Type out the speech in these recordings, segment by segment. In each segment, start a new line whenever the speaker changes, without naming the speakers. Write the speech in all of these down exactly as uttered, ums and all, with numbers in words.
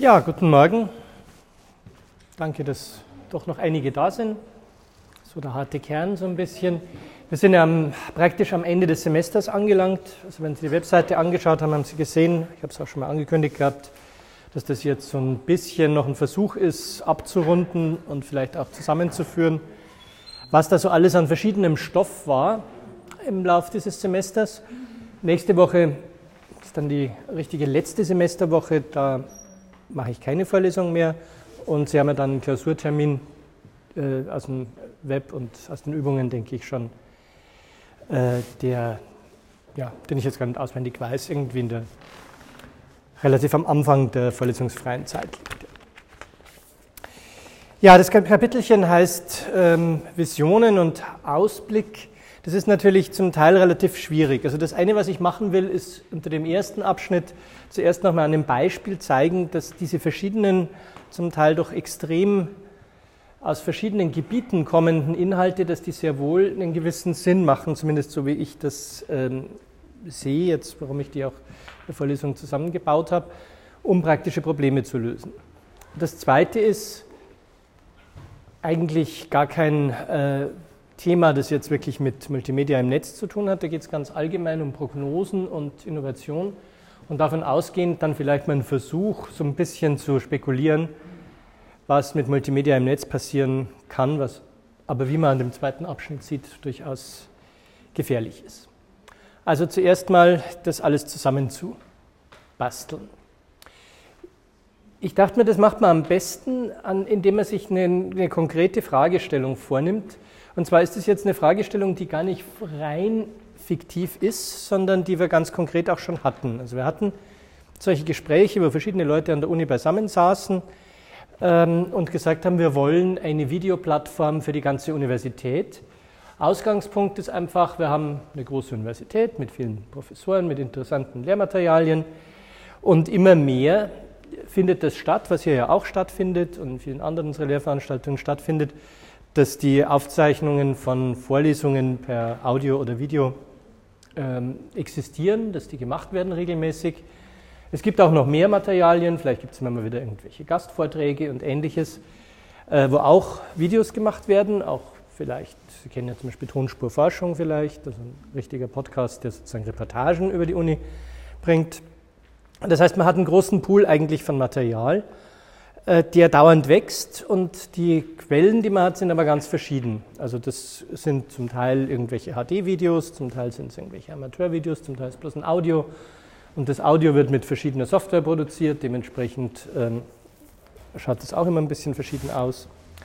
Ja, guten Morgen. Danke, dass doch noch einige da sind. So der harte Kern so ein bisschen. Wir sind ja am, praktisch am Ende des Semesters angelangt. Also wenn Sie die Webseite angeschaut haben, haben Sie gesehen, ich habe es auch schon mal angekündigt gehabt, dass das jetzt so ein bisschen noch ein Versuch ist, abzurunden und vielleicht auch zusammenzuführen, was da so alles an verschiedenem Stoff war im Laufe dieses Semesters. Nächste Woche ist dann die richtige letzte Semesterwoche, da mache ich keine Vorlesung mehr und Sie haben ja dann einen Klausurtermin äh, aus dem Web und aus den Übungen, denke ich schon, äh, der, ja, den ich jetzt gar nicht auswendig weiß, irgendwie in der, relativ am Anfang der vorlesungsfreien Zeit liegt. Ja, das Kapitelchen heißt ähm, Visionen und Ausblick. Das ist natürlich zum Teil relativ schwierig. Also das eine, was ich machen will, ist unter dem ersten Abschnitt zuerst nochmal an einem Beispiel zeigen, dass diese verschiedenen, zum Teil doch extrem aus verschiedenen Gebieten kommenden Inhalte, dass die sehr wohl einen gewissen Sinn machen, zumindest so wie ich das ähm, sehe, jetzt warum ich die auch in der Vorlesung zusammengebaut habe, um praktische Probleme zu lösen. Das zweite ist eigentlich gar kein äh, Thema, das jetzt wirklich mit Multimedia im Netz zu tun hat. Da geht es ganz allgemein um Prognosen und Innovation und davon ausgehend dann vielleicht mal ein Versuch, so ein bisschen zu spekulieren, was mit Multimedia im Netz passieren kann, was aber, wie man an dem zweiten Abschnitt sieht, durchaus gefährlich ist. Also zuerst mal das alles zusammen zu basteln. Ich dachte mir, das macht man am besten, indem man sich eine, eine konkrete Fragestellung vornimmt. Und zwar ist es jetzt eine Fragestellung, die gar nicht rein fiktiv ist, sondern die wir ganz konkret auch schon hatten. Also wir hatten solche Gespräche, wo verschiedene Leute an der Uni beisammen saßen ähm, und gesagt haben, wir wollen eine Videoplattform für die ganze Universität. Ausgangspunkt ist einfach, wir haben eine große Universität mit vielen Professoren, mit interessanten Lehrmaterialien und immer mehr findet das statt, was hier ja auch stattfindet und in vielen anderen unserer Lehrveranstaltungen stattfindet, dass die Aufzeichnungen von Vorlesungen per Audio oder Video ähm, existieren, dass die gemacht werden regelmäßig. Es gibt auch noch mehr Materialien, vielleicht gibt es immer mal wieder irgendwelche Gastvorträge und Ähnliches, äh, wo auch Videos gemacht werden, auch vielleicht, Sie kennen ja zum Beispiel Tonspurforschung vielleicht, also ein richtiger Podcast, der sozusagen Reportagen über die Uni bringt. Das heißt, man hat einen großen Pool eigentlich von Material, der dauernd wächst und die Quellen, die man hat, sind aber ganz verschieden. Also das sind zum Teil irgendwelche H D-Videos, zum Teil sind es irgendwelche Amateurvideos, zum Teil ist es bloß ein Audio und das Audio wird mit verschiedener Software produziert, dementsprechend ähm, schaut es auch immer ein bisschen verschieden aus.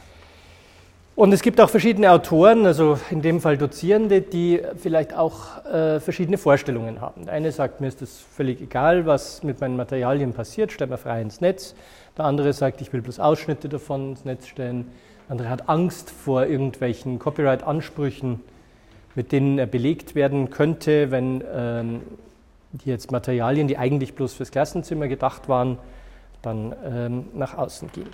Und es gibt auch verschiedene Autoren, also in dem Fall Dozierende, die vielleicht auch äh, verschiedene Vorstellungen haben. Der eine sagt, mir ist es völlig egal, was mit meinen Materialien passiert, stell mir frei ins Netz. Der andere sagt, ich will bloß Ausschnitte davon ins Netz stellen. Der andere hat Angst vor irgendwelchen Copyright-Ansprüchen, mit denen er belegt werden könnte, wenn ähm, die jetzt Materialien, die eigentlich bloß fürs Klassenzimmer gedacht waren, dann ähm, nach außen gehen.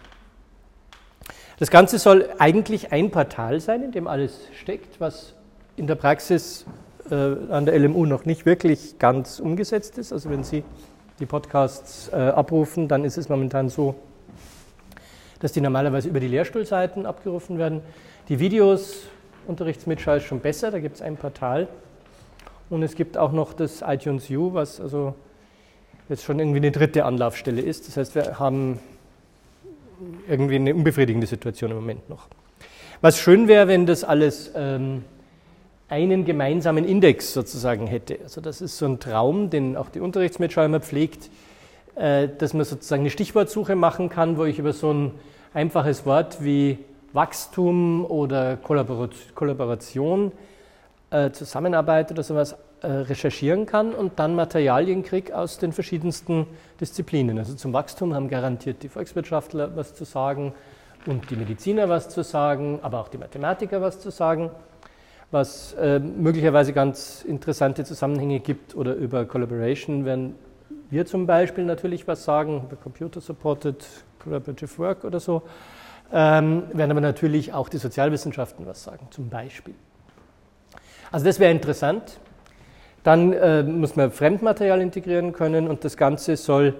Das Ganze soll eigentlich ein Portal sein, in dem alles steckt, was in der Praxis äh, an der L M U noch nicht wirklich ganz umgesetzt ist. Also wenn Sie die Podcasts äh, abrufen, dann ist es momentan so, dass die normalerweise über die Lehrstuhlseiten abgerufen werden. Die Videos, Unterrichtsmitschau ist schon besser, da gibt es ein Portal. Und es gibt auch noch das iTunes U, was also jetzt schon irgendwie eine dritte Anlaufstelle ist. Das heißt, wir haben irgendwie eine unbefriedigende Situation im Moment noch. Was schön wäre, wenn das alles ähm, einen gemeinsamen Index sozusagen hätte. Also das ist so ein Traum, den auch die Unterrichtsmitschau immer pflegt, äh, dass man sozusagen eine Stichwortsuche machen kann, wo ich über so ein einfaches Wort wie Wachstum oder Kollaboration, äh, Zusammenarbeit oder sowas äh, recherchieren kann und dann Materialien kriege aus den verschiedensten Disziplinen. Also zum Wachstum haben garantiert die Volkswirtschaftler was zu sagen und die Mediziner was zu sagen, aber auch die Mathematiker was zu sagen, was äh, möglicherweise ganz interessante Zusammenhänge gibt, oder über Collaboration werden wir zum Beispiel natürlich was sagen, über Computer-Supported Collaborative Work oder so, ähm, werden aber natürlich auch die Sozialwissenschaften was sagen, zum Beispiel. Also das wäre interessant. Dann äh, muss man Fremdmaterial integrieren können und das Ganze soll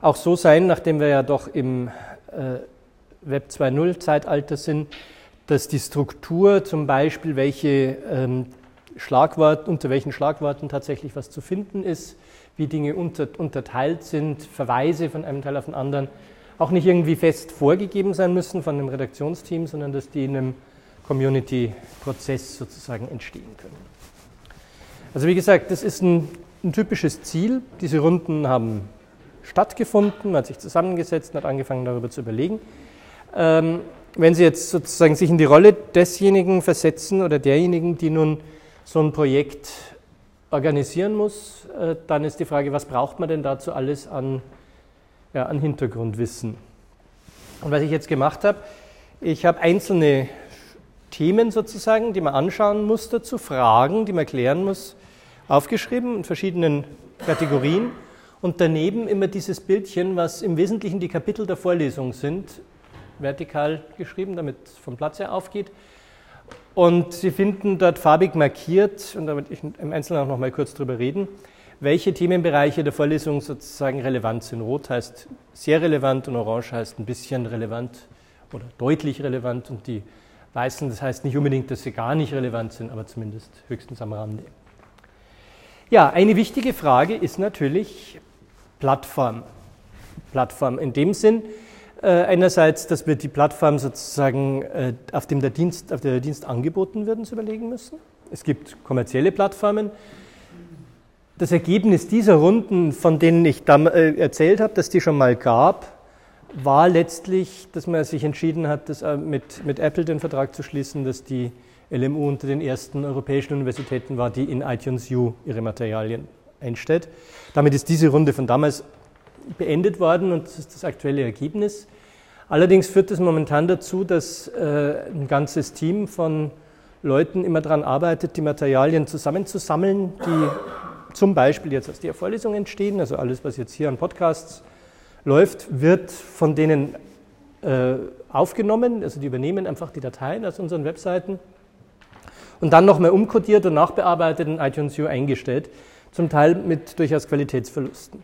auch so sein, nachdem wir ja doch im äh, Web zwei Punkt null Zeitalter sind, dass die Struktur zum Beispiel, welche ähm, Schlagwort, unter welchen Schlagworten tatsächlich was zu finden ist, wie Dinge unter, unterteilt sind, Verweise von einem Teil auf den anderen, auch nicht irgendwie fest vorgegeben sein müssen von einem Redaktionsteam, sondern dass die in einem Community-Prozess sozusagen entstehen können. Also wie gesagt, das ist ein, ein typisches Ziel. Diese Runden haben stattgefunden, man hat sich zusammengesetzt und hat angefangen darüber zu überlegen. Ähm, wenn Sie jetzt sozusagen sich in die Rolle desjenigen versetzen oder derjenigen, die nun so ein Projekt organisieren muss, äh, dann ist die Frage, was braucht man denn dazu alles an, ja, an Hintergrundwissen? Und was ich jetzt gemacht habe, ich habe einzelne Themen sozusagen, die man anschauen muss dazu, Fragen, die man klären muss, aufgeschrieben in verschiedenen Kategorien und daneben immer dieses Bildchen, was im Wesentlichen die Kapitel der Vorlesung sind, vertikal geschrieben, damit es vom Platz her aufgeht. Und Sie finden dort farbig markiert, und da werde ich im Einzelnen auch noch mal kurz drüber reden, welche Themenbereiche der Vorlesung sozusagen relevant sind. Rot heißt sehr relevant und Orange heißt ein bisschen relevant oder deutlich relevant und die Weißen, das heißt nicht unbedingt, dass sie gar nicht relevant sind, aber zumindest höchstens am Rande. Ja, eine wichtige Frage ist natürlich Plattform. Plattform in dem Sinn, äh, einerseits, dass wir die Plattform sozusagen, äh, auf dem der Dienst, auf der der Dienst angeboten wird, uns überlegen müssen. Es gibt kommerzielle Plattformen. Das Ergebnis dieser Runden, von denen ich da, äh, erzählt habe, dass die schon mal gab, war letztlich, dass man sich entschieden hat, das, äh, mit, mit Apple den Vertrag zu schließen, dass die L M U unter den ersten europäischen Universitäten war, die in iTunes U ihre Materialien einstellt. Damit ist diese Runde von damals beendet worden und das ist das aktuelle Ergebnis. Allerdings führt es momentan dazu, dass äh, ein ganzes Team von Leuten immer daran arbeitet, die Materialien zusammenzusammeln, die zum Beispiel jetzt aus der Vorlesung entstehen. Also alles, was jetzt hier an Podcasts läuft, wird von denen äh, aufgenommen. Also die übernehmen einfach die Dateien aus unseren Webseiten und dann nochmal umkodiert und nachbearbeitet in iTunes U eingestellt, zum Teil mit durchaus Qualitätsverlusten.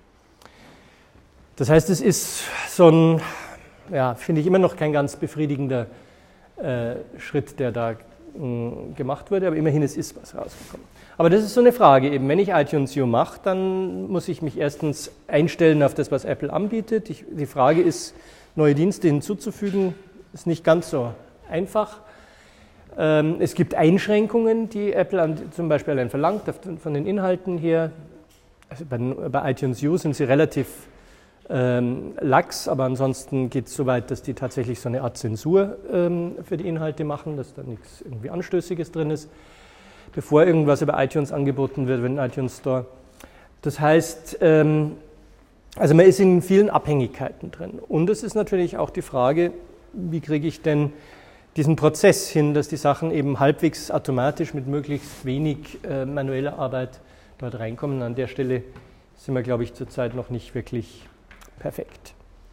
Das heißt, es ist so ein, ja, finde ich immer noch kein ganz befriedigender äh, Schritt, der da mh, gemacht wurde, aber immerhin es ist was rausgekommen. Aber das ist so eine Frage eben, wenn ich iTunes U mache, dann muss ich mich erstens einstellen auf das, was Apple anbietet. Ich, die Frage ist, neue Dienste hinzuzufügen, ist nicht ganz so einfach. Ähm, es gibt Einschränkungen, die Apple an, zum Beispiel allein verlangt, von den Inhalten her. Also bei, bei iTunes U sind sie relativ ähm, lax, aber ansonsten geht es so weit, dass die tatsächlich so eine Art Zensur ähm, für die Inhalte machen, dass da nichts irgendwie Anstößiges drin ist, bevor irgendwas über iTunes angeboten wird, wenn iTunes Store. Das heißt, ähm, also man ist in vielen Abhängigkeiten drin. Und es ist natürlich auch die Frage, wie kriege ich denn diesen Prozess hin, dass die Sachen eben halbwegs automatisch mit möglichst wenig äh, manueller Arbeit dort reinkommen. An der Stelle sind wir, glaube ich, zurzeit noch nicht wirklich perfekt.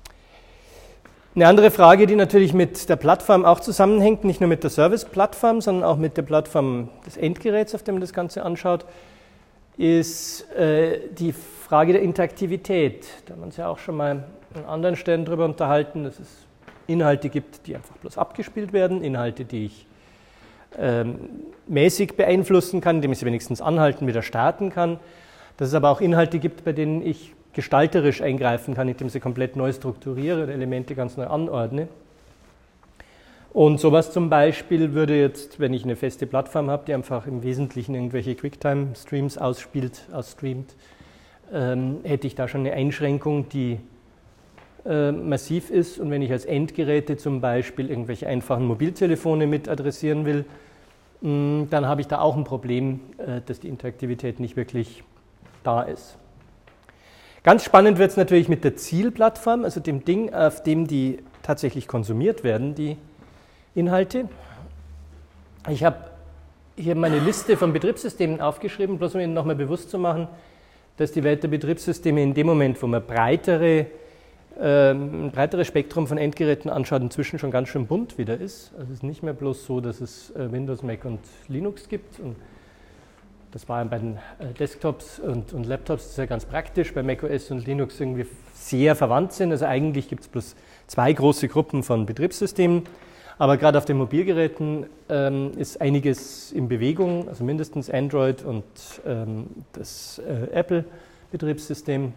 Eine andere Frage, die natürlich mit der Plattform auch zusammenhängt, nicht nur mit der Service-Plattform, sondern auch mit der Plattform des Endgeräts, auf dem man das Ganze anschaut, ist äh, die Frage der Interaktivität. Da haben wir uns ja auch schon mal an anderen Stellen darüber unterhalten, dass es Inhalte gibt, die einfach bloß abgespielt werden, Inhalte, die ich ähm, mäßig beeinflussen kann, indem ich sie wenigstens anhalten, wieder starten kann. Dass es aber auch Inhalte gibt, bei denen ich gestalterisch eingreifen kann, indem ich sie komplett neu strukturiere oder Elemente ganz neu anordne. Und sowas zum Beispiel würde jetzt, wenn ich eine feste Plattform habe, die einfach im Wesentlichen irgendwelche Quicktime-Streams ausspielt, ausstreamt, ähm, hätte ich da schon eine Einschränkung, die äh, massiv ist. Und wenn ich als Endgeräte zum Beispiel irgendwelche einfachen Mobiltelefone mit adressieren will, mh, dann habe ich da auch ein Problem, äh, dass die Interaktivität nicht wirklich da ist. Ganz spannend wird es natürlich mit der Zielplattform, also dem Ding, auf dem die tatsächlich konsumiert werden, die Inhalte. Ich habe hier meine Liste von Betriebssystemen aufgeschrieben, bloß um Ihnen nochmal bewusst zu machen, dass die Welt der Betriebssysteme in dem Moment, wo man breitere, äh, ein breiteres Spektrum von Endgeräten anschaut, inzwischen schon ganz schön bunt wieder ist. Also es ist nicht mehr bloß so, dass es äh, Windows, Mac und Linux gibt und Das war bei den Desktops und, und Laptops das ist ja ganz praktisch, bei macOS und Linux irgendwie sehr verwandt sind. Also eigentlich gibt es bloß zwei große Gruppen von Betriebssystemen, aber gerade auf den Mobilgeräten ähm, ist einiges in Bewegung, also mindestens Android und ähm, das äh, Apple-Betriebssystem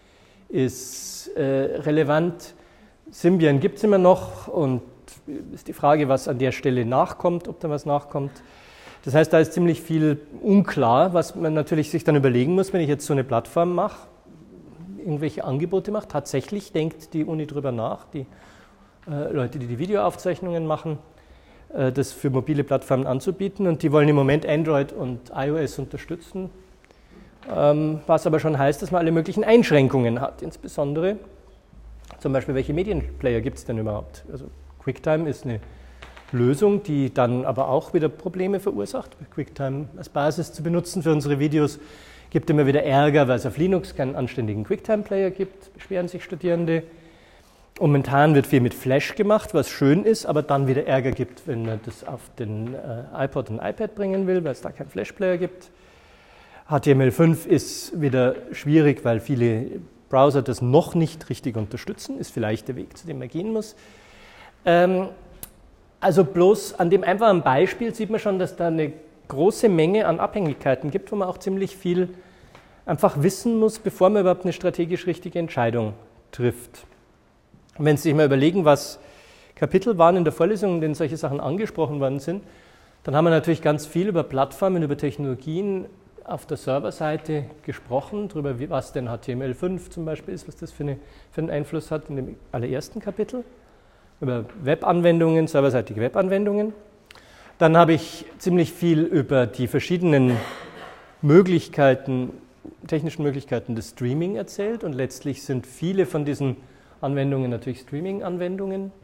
ist äh, relevant. Symbian gibt es immer noch und ist die Frage, was an der Stelle nachkommt, ob da was nachkommt. Das heißt, da ist ziemlich viel unklar, was man natürlich sich dann überlegen muss, wenn ich jetzt so eine Plattform mache, irgendwelche Angebote mache. Tatsächlich denkt die Uni darüber nach, die äh, Leute, die die Videoaufzeichnungen machen, äh, das für mobile Plattformen anzubieten. Und die wollen im Moment Android und iOS unterstützen, ähm, was aber schon heißt, dass man alle möglichen Einschränkungen hat. Insbesondere zum Beispiel, welche Medienplayer gibt es denn überhaupt? Also QuickTime ist eine Lösung, die dann aber auch wieder Probleme verursacht. QuickTime als Basis zu benutzen für unsere Videos gibt immer wieder Ärger, weil es auf Linux keinen anständigen QuickTime-Player gibt, beschweren sich Studierende. Momentan wird viel mit Flash gemacht, was schön ist, aber dann wieder Ärger gibt, wenn man das auf den äh, iPod und iPad bringen will, weil es da keinen Flash-Player gibt. H T M L fünf ist wieder schwierig, weil viele Browser das noch nicht richtig unterstützen, ist vielleicht der Weg, zu dem man gehen muss. Ähm, Also bloß an dem einfachen Beispiel sieht man schon, dass da eine große Menge an Abhängigkeiten gibt, wo man auch ziemlich viel einfach wissen muss, bevor man überhaupt eine strategisch richtige Entscheidung trifft. Und wenn Sie sich mal überlegen, was Kapitel waren in der Vorlesung, in denen solche Sachen angesprochen worden sind, dann haben wir natürlich ganz viel über Plattformen, über Technologien auf der Serverseite gesprochen, darüber, was denn H T M L fünf zum Beispiel ist, was das für, eine, für einen Einfluss hat in dem allerersten Kapitel. Über Webanwendungen, serverseitige Webanwendungen. Dann habe ich ziemlich viel über die verschiedenen Möglichkeiten, technischen Möglichkeiten des Streaming erzählt und letztlich sind viele von diesen Anwendungen natürlich Streaming-Anwendungen.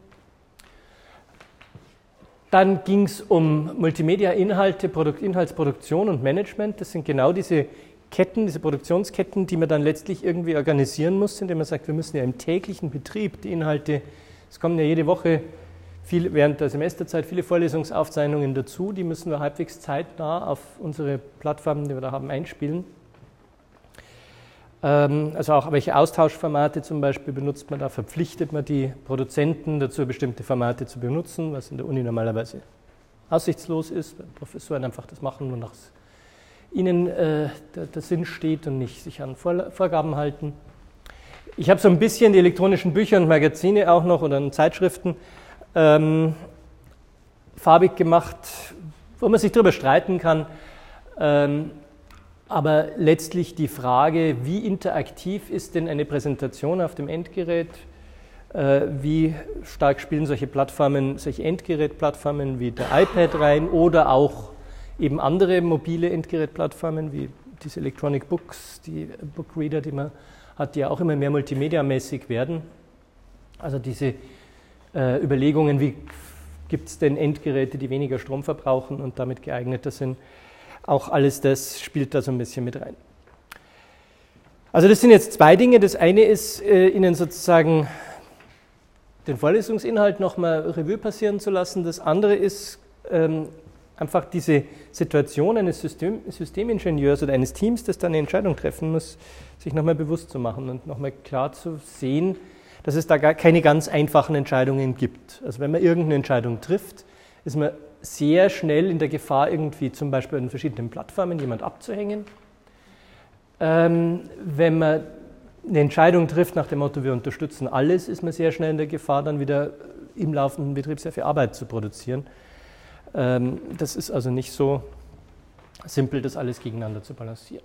Dann ging es um Multimedia-Inhalte, Produkt, Inhaltsproduktion und Management. Das sind genau diese Ketten, diese Produktionsketten, die man dann letztlich irgendwie organisieren muss, indem man sagt, wir müssen ja im täglichen Betrieb die Inhalte. Es kommen ja jede Woche viel, während der Semesterzeit viele Vorlesungsaufzeichnungen dazu, die müssen wir halbwegs zeitnah auf unsere Plattformen, die wir da haben, einspielen. Ähm, also auch welche Austauschformate zum Beispiel benutzt man da, verpflichtet man die Produzenten dazu, bestimmte Formate zu benutzen, was in der Uni normalerweise aussichtslos ist, weil Professoren einfach das machen, wonach es ihnen äh, der, der Sinn steht und nicht sich an Vor- Vorgaben halten. Ich habe so ein bisschen die elektronischen Bücher und Magazine auch noch oder Zeitschriften ähm, farbig gemacht, wo man sich darüber streiten kann. Ähm, aber letztlich die Frage, wie interaktiv ist denn eine Präsentation auf dem Endgerät? Äh, wie stark spielen solche Plattformen, solche Endgerätplattformen wie der iPad rein oder auch eben andere mobile Endgerätplattformen wie diese Electronic Books, die Bookreader, die man hat, die ja auch immer mehr multimediamäßig werden. Also diese äh, Überlegungen, wie gibt es denn Endgeräte, die weniger Strom verbrauchen und damit geeigneter sind, auch alles das spielt da so ein bisschen mit rein. Also das sind jetzt zwei Dinge. Das eine ist, äh, Ihnen sozusagen den Vorlesungsinhalt nochmal Revue passieren zu lassen. Das andere ist, ähm, einfach diese Situation eines System, Systemingenieurs oder eines Teams, das dann eine Entscheidung treffen muss, sich nochmal bewusst zu machen und nochmal klar zu sehen, dass es da gar keine ganz einfachen Entscheidungen gibt. Also wenn man irgendeine Entscheidung trifft, ist man sehr schnell in der Gefahr, irgendwie zum Beispiel an verschiedenen Plattformen jemand abzuhängen. Ähm, wenn man eine Entscheidung trifft nach dem Motto, wir unterstützen alles, ist man sehr schnell in der Gefahr, dann wieder im laufenden Betrieb sehr viel Arbeit zu produzieren. Das ist also nicht so simpel, das alles gegeneinander zu balancieren.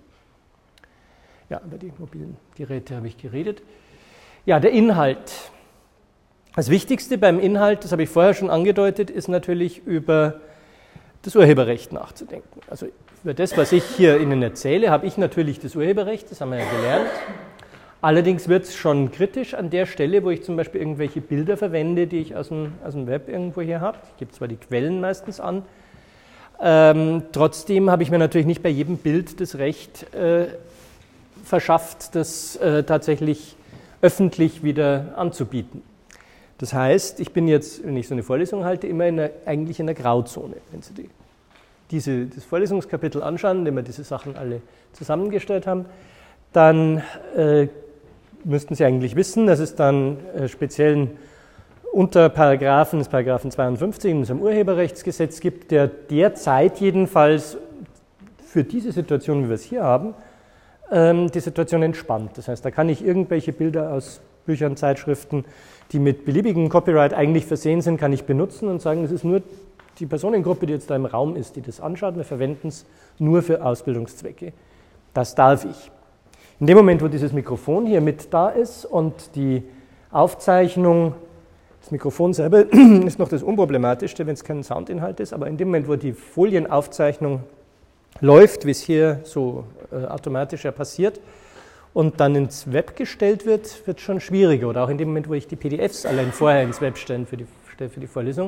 Ja, über die mobilen Geräte habe ich geredet. Ja, der Inhalt. Das Wichtigste beim Inhalt, das habe ich vorher schon angedeutet, ist natürlich über das Urheberrecht nachzudenken. Also über das, was ich hier Ihnen erzähle, habe ich natürlich das Urheberrecht, das haben wir ja gelernt. Allerdings wird es schon kritisch an der Stelle, wo ich zum Beispiel irgendwelche Bilder verwende, die ich aus dem, aus dem Web irgendwo hier habe. Ich gebe zwar die Quellen meistens an, ähm, trotzdem habe ich mir natürlich nicht bei jedem Bild das Recht äh, verschafft, das äh, tatsächlich öffentlich wieder anzubieten. Das heißt, ich bin jetzt, wenn ich so eine Vorlesung halte, immer in einer, eigentlich in einer Grauzone. Wenn Sie die diese, das Vorlesungskapitel anschauen, indem wir diese Sachen alle zusammengestellt haben, dann äh, müssten Sie eigentlich wissen, dass es dann äh, speziellen Unterparagraphen des Paragraphen zweiundfünfzig in unserem Urheberrechtsgesetz gibt, der derzeit jedenfalls für diese Situation, wie wir es hier haben, ähm, die Situation entspannt. Das heißt, da kann ich irgendwelche Bilder aus Büchern, Zeitschriften, die mit beliebigen Copyright eigentlich versehen sind, kann ich benutzen und sagen, es ist nur die Personengruppe, die jetzt da im Raum ist, die das anschaut. Wir verwenden es nur für Ausbildungszwecke. Das darf ich. In dem Moment, wo dieses Mikrofon hier mit da ist und die Aufzeichnung, das Mikrofon selber ist noch das Unproblematischste, wenn es kein Soundinhalt ist, aber in dem Moment, wo die Folienaufzeichnung läuft, wie es hier so äh, automatisch ja passiert, und dann ins Web gestellt wird, wird es schon schwieriger. Oder auch in dem Moment, wo ich die P D Fs allein vorher ins Web stelle für die, für die Vorlesung.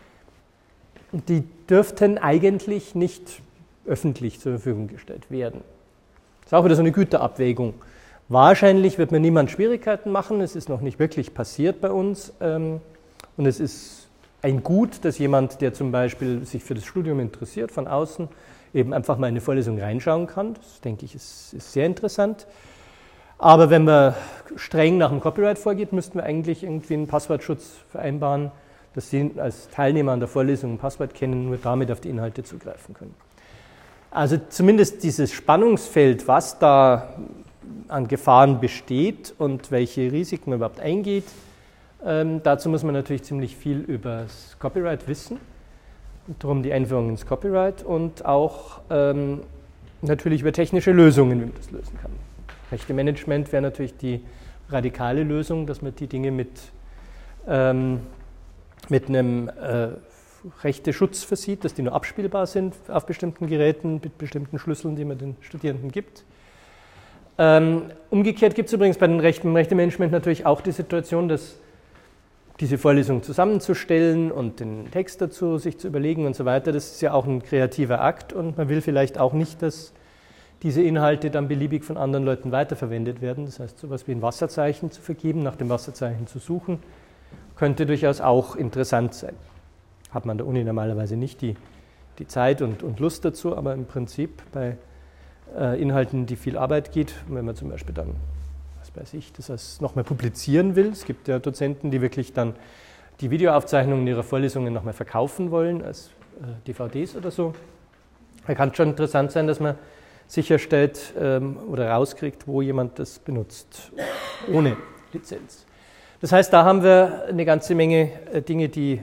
Die dürften eigentlich nicht öffentlich zur Verfügung gestellt werden. Das ist auch wieder so eine Güterabwägung. Wahrscheinlich wird mir niemand Schwierigkeiten machen, es ist noch nicht wirklich passiert bei uns. Und es ist ein Gut, dass jemand, der zum Beispiel sich für das Studium interessiert, von außen eben einfach mal in eine Vorlesung reinschauen kann. Das, denke ich, ist, ist sehr interessant. Aber wenn man streng nach dem Copyright vorgeht, müssten wir eigentlich irgendwie einen Passwortschutz vereinbaren, dass Sie als Teilnehmer an der Vorlesung ein Passwort kennen, nur damit auf die Inhalte zugreifen können. Also zumindest dieses Spannungsfeld, was da an Gefahren besteht und welche Risiken man überhaupt eingeht, ähm, dazu muss man natürlich ziemlich viel über das Copyright wissen. Und darum die Einführung ins Copyright und auch ähm, natürlich über technische Lösungen, wie man das lösen kann. Rechtemanagement wäre natürlich die radikale Lösung, dass man die Dinge mit, ähm, mit einem äh, Rechteschutz versieht, dass die nur abspielbar sind auf bestimmten Geräten mit bestimmten Schlüsseln, die man den Studierenden gibt. Ähm, umgekehrt gibt es übrigens bei den Rechten, im Rechtemanagement natürlich auch die Situation, dass diese Vorlesung zusammenzustellen und den Text dazu sich zu überlegen und so weiter, das ist ja auch ein kreativer Akt und man will vielleicht auch nicht, dass diese Inhalte dann beliebig von anderen Leuten weiterverwendet werden. Das heißt, so etwas wie ein Wasserzeichen zu vergeben, nach dem Wasserzeichen zu suchen, könnte durchaus auch interessant sein. Hat man an der Uni normalerweise nicht die, die Zeit und, und Lust dazu, aber im Prinzip bei äh, Inhalten, die viel Arbeit geht, wenn man zum Beispiel dann, was weiß ich, das heißt, nochmal publizieren will. Es gibt ja Dozenten, die wirklich dann die Videoaufzeichnungen ihrer Vorlesungen nochmal verkaufen wollen, als äh, D V Ds oder so. Da kann es schon interessant sein, dass man sicherstellt ähm, oder rauskriegt, wo jemand das benutzt, ohne Lizenz. Das heißt, da haben wir eine ganze Menge äh, Dinge, die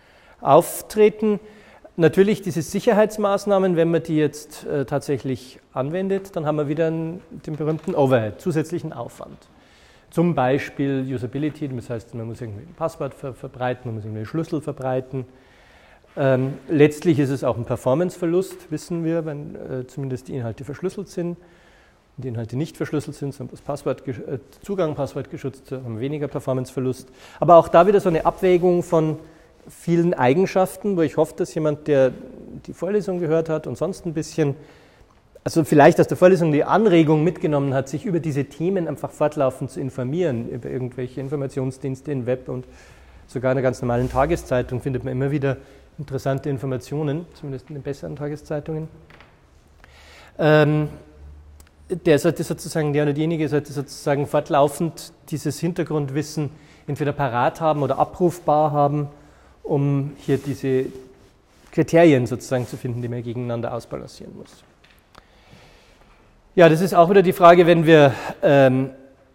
auftreten. Natürlich diese Sicherheitsmaßnahmen, wenn man die jetzt äh, tatsächlich anwendet, dann haben wir wieder einen, den berühmten Overhead, zusätzlichen Aufwand. Zum Beispiel Usability, das heißt, man muss irgendwie ein Passwort ver verbreiten, man muss irgendwie einen Schlüssel verbreiten. Ähm, letztlich ist es auch ein Performanceverlust, wissen wir, wenn äh, zumindest die Inhalte verschlüsselt sind. Wenn die Inhalte nicht verschlüsselt sind, sondern das Passwort, äh, Zugang Passwort geschützt, haben wir weniger Performanceverlust. Aber auch da wieder so eine Abwägung von vielen Eigenschaften, wo ich hoffe, dass jemand, der die Vorlesung gehört hat und sonst ein bisschen, also vielleicht aus der Vorlesung die Anregung mitgenommen hat, sich über diese Themen einfach fortlaufend zu informieren, über irgendwelche Informationsdienste im Web und sogar in einer ganz normalen Tageszeitung findet man immer wieder interessante Informationen, zumindest in den besseren Tageszeitungen. Ähm, der sollte sozusagen, der oder diejenige sollte sozusagen fortlaufend dieses Hintergrundwissen entweder parat haben oder abrufbar haben, um hier diese Kriterien sozusagen zu finden, die man gegeneinander ausbalancieren muss. Ja, das ist auch wieder die Frage, wenn wir ähm,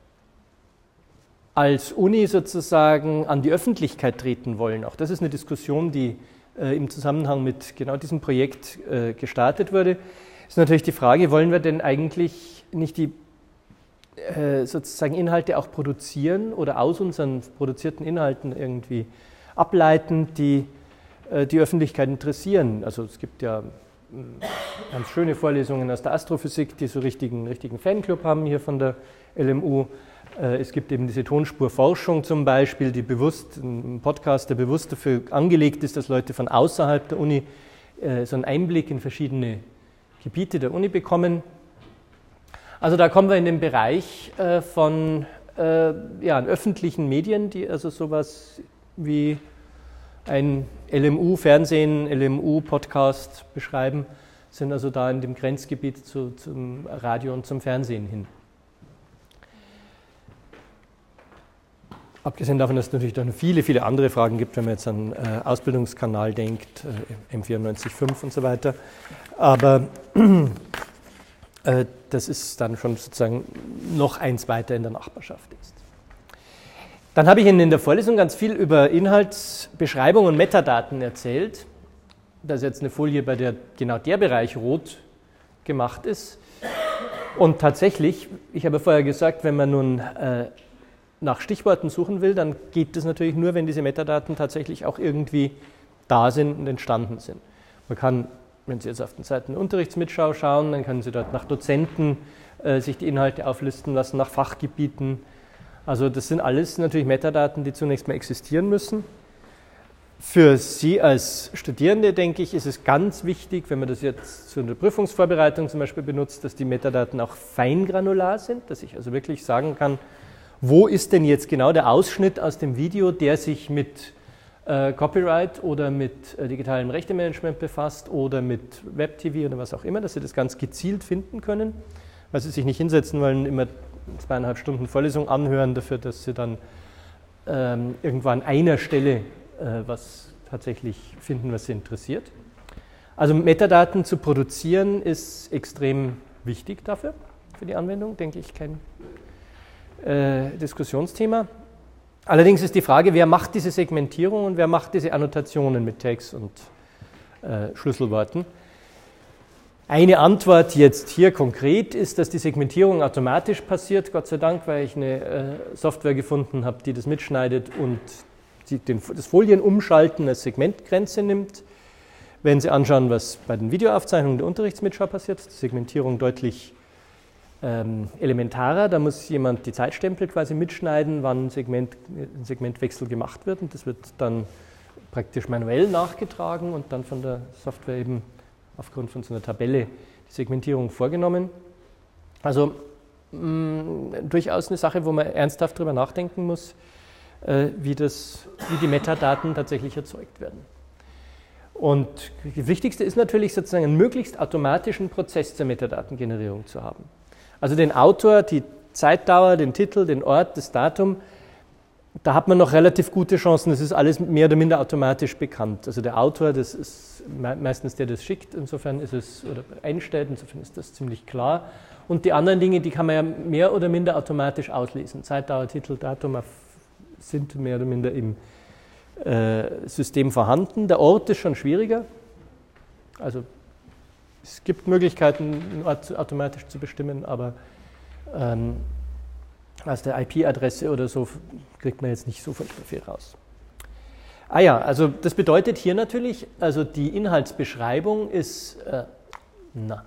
als Uni sozusagen an die Öffentlichkeit treten wollen. Auch das ist eine Diskussion, die äh, im Zusammenhang mit genau diesem Projekt äh, gestartet wurde. Ist natürlich die Frage, wollen wir denn eigentlich nicht die äh, sozusagen Inhalte auch produzieren oder aus unseren produzierten Inhalten irgendwie ableiten, die äh, die Öffentlichkeit interessieren. Also es gibt ja mh, ganz schöne Vorlesungen aus der Astrophysik, die so richtigen, richtigen Fanclub haben hier von der L M U. Äh, es gibt eben diese Tonspurforschung zum Beispiel, die bewusst, ein Podcast, der bewusst dafür angelegt ist, dass Leute von außerhalb der Uni äh, so einen Einblick in verschiedene Gebiete der Uni bekommen. Also da kommen wir in den Bereich äh, von äh, ja, öffentlichen Medien, die also sowas wie ein L M U-Fernsehen, L M U-Podcast beschreiben, sind also da in dem Grenzgebiet zu, zum Radio und zum Fernsehen hin. Abgesehen davon, dass es natürlich dann viele, viele andere Fragen gibt, wenn man jetzt an äh, Ausbildungskanal denkt, äh, M vierundneunzig Komma fünf und so weiter. Aber äh, das ist dann schon sozusagen noch eins weiter in der Nachbarschaft ist. Dann habe ich Ihnen in der Vorlesung ganz viel über Inhaltsbeschreibung und Metadaten erzählt. Das ist jetzt eine Folie, bei der genau der Bereich rot gemacht ist. Und tatsächlich, ich habe vorher gesagt, wenn man nun äh, nach Stichworten suchen will, dann geht das natürlich nur, wenn diese Metadaten tatsächlich auch irgendwie da sind und entstanden sind. Man kann, wenn Sie jetzt auf den Seiten der Unterrichtsmitschau schauen, dann können Sie dort nach Dozenten äh, sich die Inhalte auflisten lassen, nach Fachgebieten. Also das sind alles natürlich Metadaten, die zunächst mal existieren müssen. Für Sie als Studierende, denke ich, ist es ganz wichtig, wenn man das jetzt zu einer Prüfungsvorbereitung zum Beispiel benutzt, dass die Metadaten auch feingranular sind, dass ich also wirklich sagen kann, wo ist denn jetzt genau der Ausschnitt aus dem Video, der sich mit äh, Copyright oder mit äh, digitalem Rechtemanagement befasst oder mit Web-T V oder was auch immer, dass Sie das ganz gezielt finden können, weil Sie sich nicht hinsetzen wollen, immer zweieinhalb Stunden Vorlesung anhören dafür, dass Sie dann ähm, irgendwo an einer Stelle äh, was tatsächlich finden, was Sie interessiert. Also Metadaten zu produzieren ist extrem wichtig dafür, für die Anwendung, denke ich, kein Äh, Diskussionsthema. Allerdings ist die Frage, wer macht diese Segmentierung und wer macht diese Annotationen mit Tags und äh, Schlüsselworten. Eine Antwort jetzt hier konkret ist, dass die Segmentierung automatisch passiert, Gott sei Dank, weil ich eine äh, Software gefunden habe, die das mitschneidet und die, den, das Folienumschalten als Segmentgrenze nimmt. Wenn Sie anschauen, was bei den Videoaufzeichnungen der Unterrichtsmitschau passiert, ist die Segmentierung deutlich Ähm, elementarer, da muss jemand die Zeitstempel quasi mitschneiden, wann ein, Segment, ein Segmentwechsel gemacht wird, und das wird dann praktisch manuell nachgetragen und dann von der Software eben aufgrund von so einer Tabelle die Segmentierung vorgenommen. Also mh, durchaus eine Sache, wo man ernsthaft darüber nachdenken muss, äh, wie, das, wie die Metadaten tatsächlich erzeugt werden. Und das Wichtigste ist natürlich sozusagen einen möglichst automatischen Prozess zur Metadatengenerierung zu haben. Also den Autor, die Zeitdauer, den Titel, den Ort, das Datum, da hat man noch relativ gute Chancen, das ist alles mehr oder minder automatisch bekannt. Also der Autor, das ist meistens der, der das schickt, insofern ist es, oder einstellt, insofern ist das ziemlich klar. Und die anderen Dinge, die kann man ja mehr oder minder automatisch auslesen. Zeitdauer, Titel, Datum sind mehr oder minder im äh, System vorhanden. Der Ort ist schon schwieriger, also es gibt Möglichkeiten, einen Ort automatisch zu bestimmen, aber ähm, aus der I P-Adresse oder so kriegt man jetzt nicht so viel raus. Ah ja, also das bedeutet hier natürlich, also die Inhaltsbeschreibung ist, äh, na,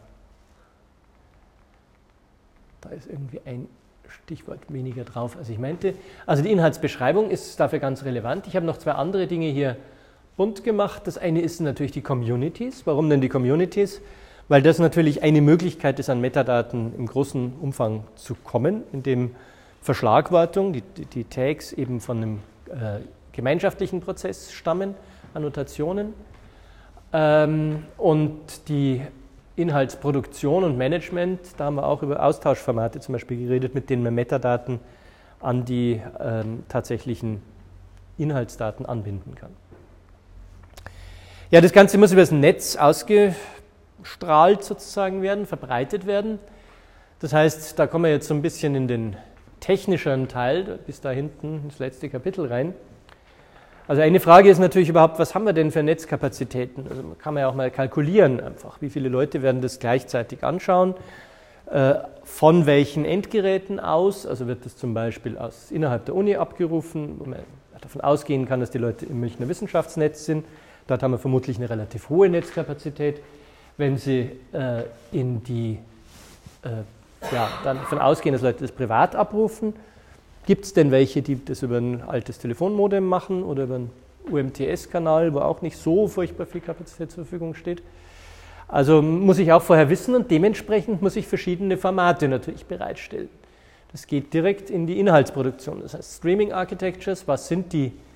da ist irgendwie ein Stichwort weniger drauf, als ich meinte. Also die Inhaltsbeschreibung ist dafür ganz relevant. Ich habe noch zwei andere Dinge hier bunt gemacht. Das eine ist natürlich die Communities. Warum denn die Communities? Weil das natürlich eine Möglichkeit ist, an Metadaten im großen Umfang zu kommen, indem Verschlagwortung, die, die, die Tags eben von einem äh, gemeinschaftlichen Prozess stammen, Annotationen. Ähm, und die Inhaltsproduktion und Management, da haben wir auch über Austauschformate zum Beispiel geredet, mit denen man Metadaten an die ähm, tatsächlichen Inhaltsdaten anbinden kann. Ja, das Ganze muss über das Netz ausgestrahlt sozusagen werden, verbreitet werden. Das heißt, da kommen wir jetzt so ein bisschen in den technischeren Teil, bis da hinten ins letzte Kapitel rein. Also eine Frage ist natürlich überhaupt, was haben wir denn für Netzkapazitäten? Also kann man ja auch mal kalkulieren einfach, wie viele Leute werden das gleichzeitig anschauen, äh, von welchen Endgeräten aus, also wird das zum Beispiel aus, innerhalb der Uni abgerufen, wo man davon ausgehen kann, dass die Leute im Münchner Wissenschaftsnetz sind. Dort haben wir vermutlich eine relativ hohe Netzkapazität. Wenn Sie äh, in die, äh, ja, dann davon ausgehen, dass Leute das privat abrufen, gibt es denn welche, die das über ein altes Telefonmodem machen oder über einen U M T S-Kanal, wo auch nicht so furchtbar viel Kapazität zur Verfügung steht? Also muss ich auch vorher wissen und dementsprechend muss ich verschiedene Formate natürlich bereitstellen. Das geht direkt in die Inhaltsproduktion. Das heißt Streaming Architectures, was sind die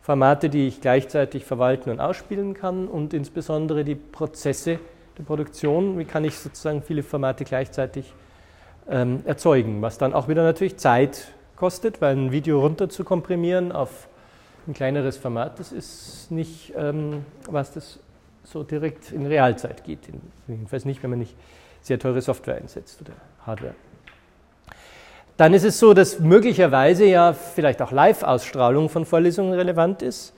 Formate, die ich gleichzeitig verwalten und ausspielen kann und insbesondere die Prozesse der Produktion, wie kann ich sozusagen viele Formate gleichzeitig ähm, erzeugen, was dann auch wieder natürlich Zeit kostet, weil ein Video runter zu komprimieren auf ein kleineres Format, das ist nicht, ähm, was das so direkt in Realzeit geht, jedenfalls nicht, wenn man nicht sehr teure Software einsetzt oder Hardware. Dann ist es so, dass möglicherweise ja vielleicht auch Live-Ausstrahlung von Vorlesungen relevant ist.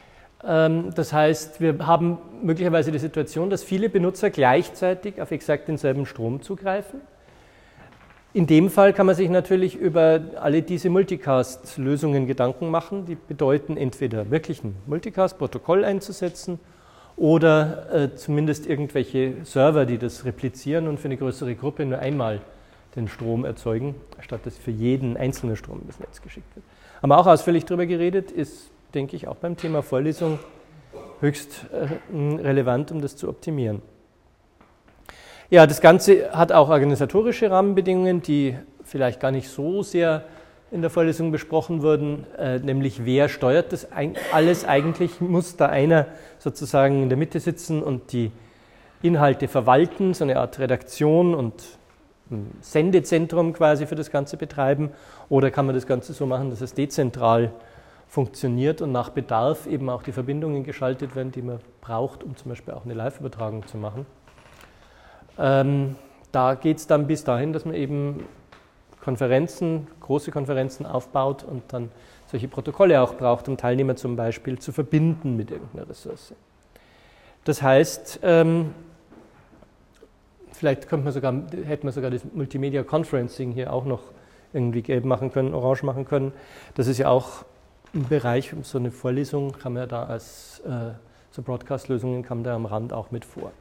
Das heißt, wir haben möglicherweise die Situation, dass viele Benutzer gleichzeitig auf exakt denselben Strom zugreifen. In dem Fall kann man sich natürlich über alle diese Multicast-Lösungen Gedanken machen. Die bedeuten entweder wirklich ein Multicast-Protokoll einzusetzen oder äh, zumindest irgendwelche Server, die das replizieren und für eine größere Gruppe nur einmal den Strom erzeugen, statt dass für jeden einzelnen Strom ins Netz geschickt wird. Haben wir auch ausführlich darüber geredet, ist, denke ich, auch beim Thema Vorlesung höchst äh, relevant, um das zu optimieren. Ja, das Ganze hat auch organisatorische Rahmenbedingungen, die vielleicht gar nicht so sehr in der Vorlesung besprochen wurden, äh, nämlich wer steuert das ein, alles eigentlich, muss da einer sozusagen in der Mitte sitzen und die Inhalte verwalten, so eine Art Redaktion und ein Sendezentrum quasi für das Ganze betreiben, oder kann man das Ganze so machen, dass es dezentral funktioniert und nach Bedarf eben auch die Verbindungen geschaltet werden, die man braucht, um zum Beispiel auch eine Live-Übertragung zu machen. Ähm, da geht es dann bis dahin, dass man eben Konferenzen, große Konferenzen aufbaut und dann solche Protokolle auch braucht, um Teilnehmer zum Beispiel zu verbinden mit irgendeiner Ressource. Das heißt, ähm, vielleicht könnte man sogar, hätte man sogar das Multimedia Conferencing hier auch noch irgendwie gelb machen können, orange machen können. Das ist ja auch ein Bereich, so eine Vorlesung kann man ja da als äh, so Broadcast-Lösungen kam da am Rand auch mit vor.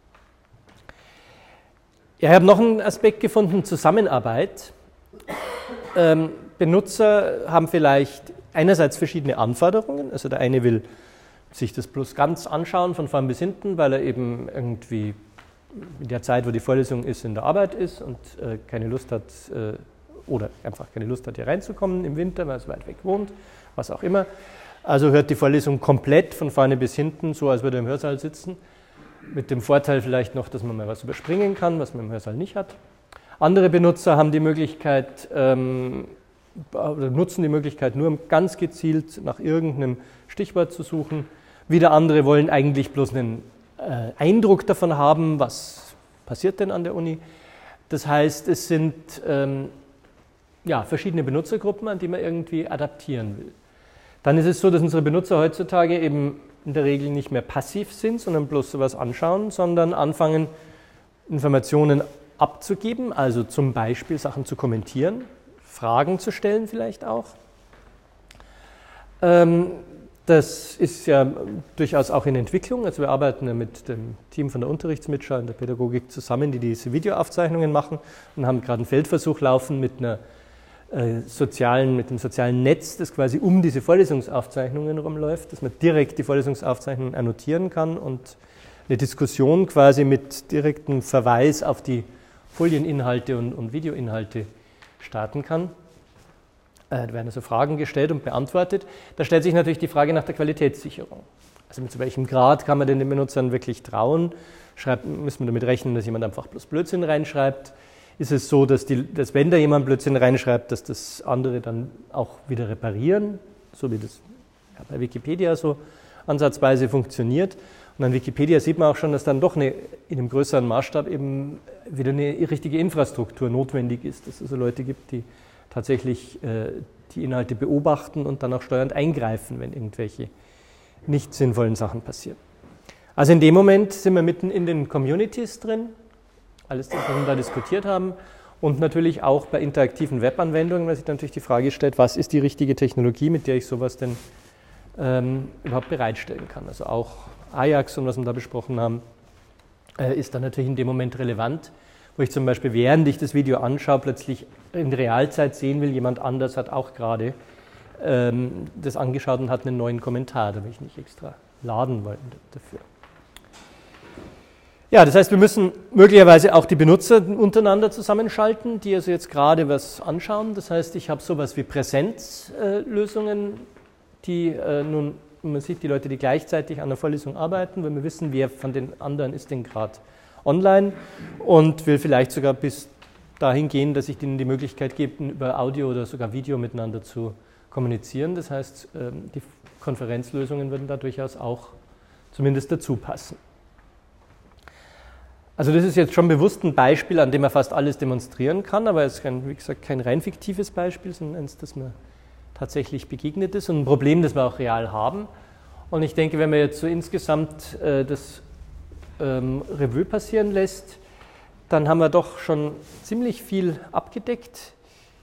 Ja, ich habe noch einen Aspekt gefunden, Zusammenarbeit. Ähm, Benutzer haben vielleicht einerseits verschiedene Anforderungen, also der eine will sich das bloß ganz anschauen, von vorn bis hinten, weil er eben irgendwie in der Zeit, wo die Vorlesung ist, in der Arbeit ist und äh, keine Lust hat äh, oder einfach keine Lust hat, hier reinzukommen im Winter, weil es weit weg wohnt, was auch immer. Also hört die Vorlesung komplett von vorne bis hinten, so als würde er im Hörsaal sitzen, mit dem Vorteil vielleicht noch, dass man mal was überspringen kann, was man im Hörsaal nicht hat. Andere Benutzer haben die Möglichkeit, ähm, oder nutzen die Möglichkeit, nur ganz gezielt nach irgendeinem Stichwort zu suchen. Wieder andere wollen eigentlich bloß einen äh, Eindruck davon haben, was passiert denn an der Uni. Das heißt, es sind ähm, ja, verschiedene Benutzergruppen, an die man irgendwie adaptieren will. Dann ist es so, dass unsere Benutzer heutzutage eben in der Regel nicht mehr passiv sind, sondern bloß sowas anschauen, sondern anfangen, Informationen abzugeben, also zum Beispiel Sachen zu kommentieren, Fragen zu stellen vielleicht auch. Ähm, das ist ja durchaus auch in Entwicklung, also wir arbeiten ja mit dem Team von der Unterrichtsmitschau in der Pädagogik zusammen, die diese Videoaufzeichnungen machen und haben gerade einen Feldversuch laufen mit einer sozialen, mit dem sozialen Netz, das quasi um diese Vorlesungsaufzeichnungen rumläuft, dass man direkt die Vorlesungsaufzeichnungen annotieren kann und eine Diskussion quasi mit direktem Verweis auf die Folieninhalte und, und Videoinhalte starten kann. Äh, da werden also Fragen gestellt und beantwortet. Da stellt sich natürlich die Frage nach der Qualitätssicherung. Also mit zu welchem Grad kann man denn den Benutzern wirklich trauen? Schreibt, müssen wir damit rechnen, dass jemand einfach bloß Blödsinn reinschreibt? Ist es so, dass, die, dass wenn da jemand Blödsinn reinschreibt, dass das andere dann auch wieder reparieren, so wie das ja, bei Wikipedia so ansatzweise funktioniert. Und an Wikipedia sieht man auch schon, dass dann doch eine, in einem größeren Maßstab eben wieder eine richtige Infrastruktur notwendig ist, dass es also Leute gibt, die tatsächlich äh, die Inhalte beobachten und dann auch steuernd eingreifen, wenn irgendwelche nicht sinnvollen Sachen passieren. Also in dem Moment sind wir mitten in den Communities drin, alles das, was wir da diskutiert haben, und natürlich auch bei interaktiven Webanwendungen, weil sich natürlich die Frage stellt, was ist die richtige Technologie, mit der ich sowas denn ähm, überhaupt bereitstellen kann. Also auch Ajax und was wir da besprochen haben, äh, ist dann natürlich in dem Moment relevant, wo ich zum Beispiel, während ich das Video anschaue, plötzlich in Realzeit sehen will, jemand anders hat auch gerade ähm, das angeschaut und hat einen neuen Kommentar, da will ich nicht extra laden wollen dafür. Ja, das heißt, wir müssen möglicherweise auch die Benutzer untereinander zusammenschalten, die also jetzt gerade was anschauen. Das heißt, ich habe sowas wie Präsenzlösungen, die äh, nun, man sieht die Leute, die gleichzeitig an der Vorlesung arbeiten, weil wir wissen, wer von den anderen ist denn gerade online und will vielleicht sogar bis dahin gehen, dass ich ihnen die Möglichkeit gebe, über Audio oder sogar Video miteinander zu kommunizieren. Das heißt, die Konferenzlösungen würden da durchaus auch zumindest dazu passen. Also das ist jetzt schon bewusst ein Beispiel, an dem man fast alles demonstrieren kann, aber es ist, kein, wie gesagt, kein rein fiktives Beispiel, sondern eins, das mir tatsächlich begegnet ist und ein Problem, das wir auch real haben. Und ich denke, wenn man jetzt so insgesamt äh, das ähm, Revue passieren lässt, dann haben wir doch schon ziemlich viel abgedeckt.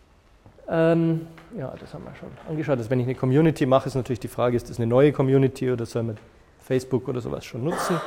Ähm, ja, das haben wir schon angeschaut. Also wenn ich eine Community mache, ist natürlich die Frage, ist das eine neue Community oder soll man Facebook oder sowas schon nutzen?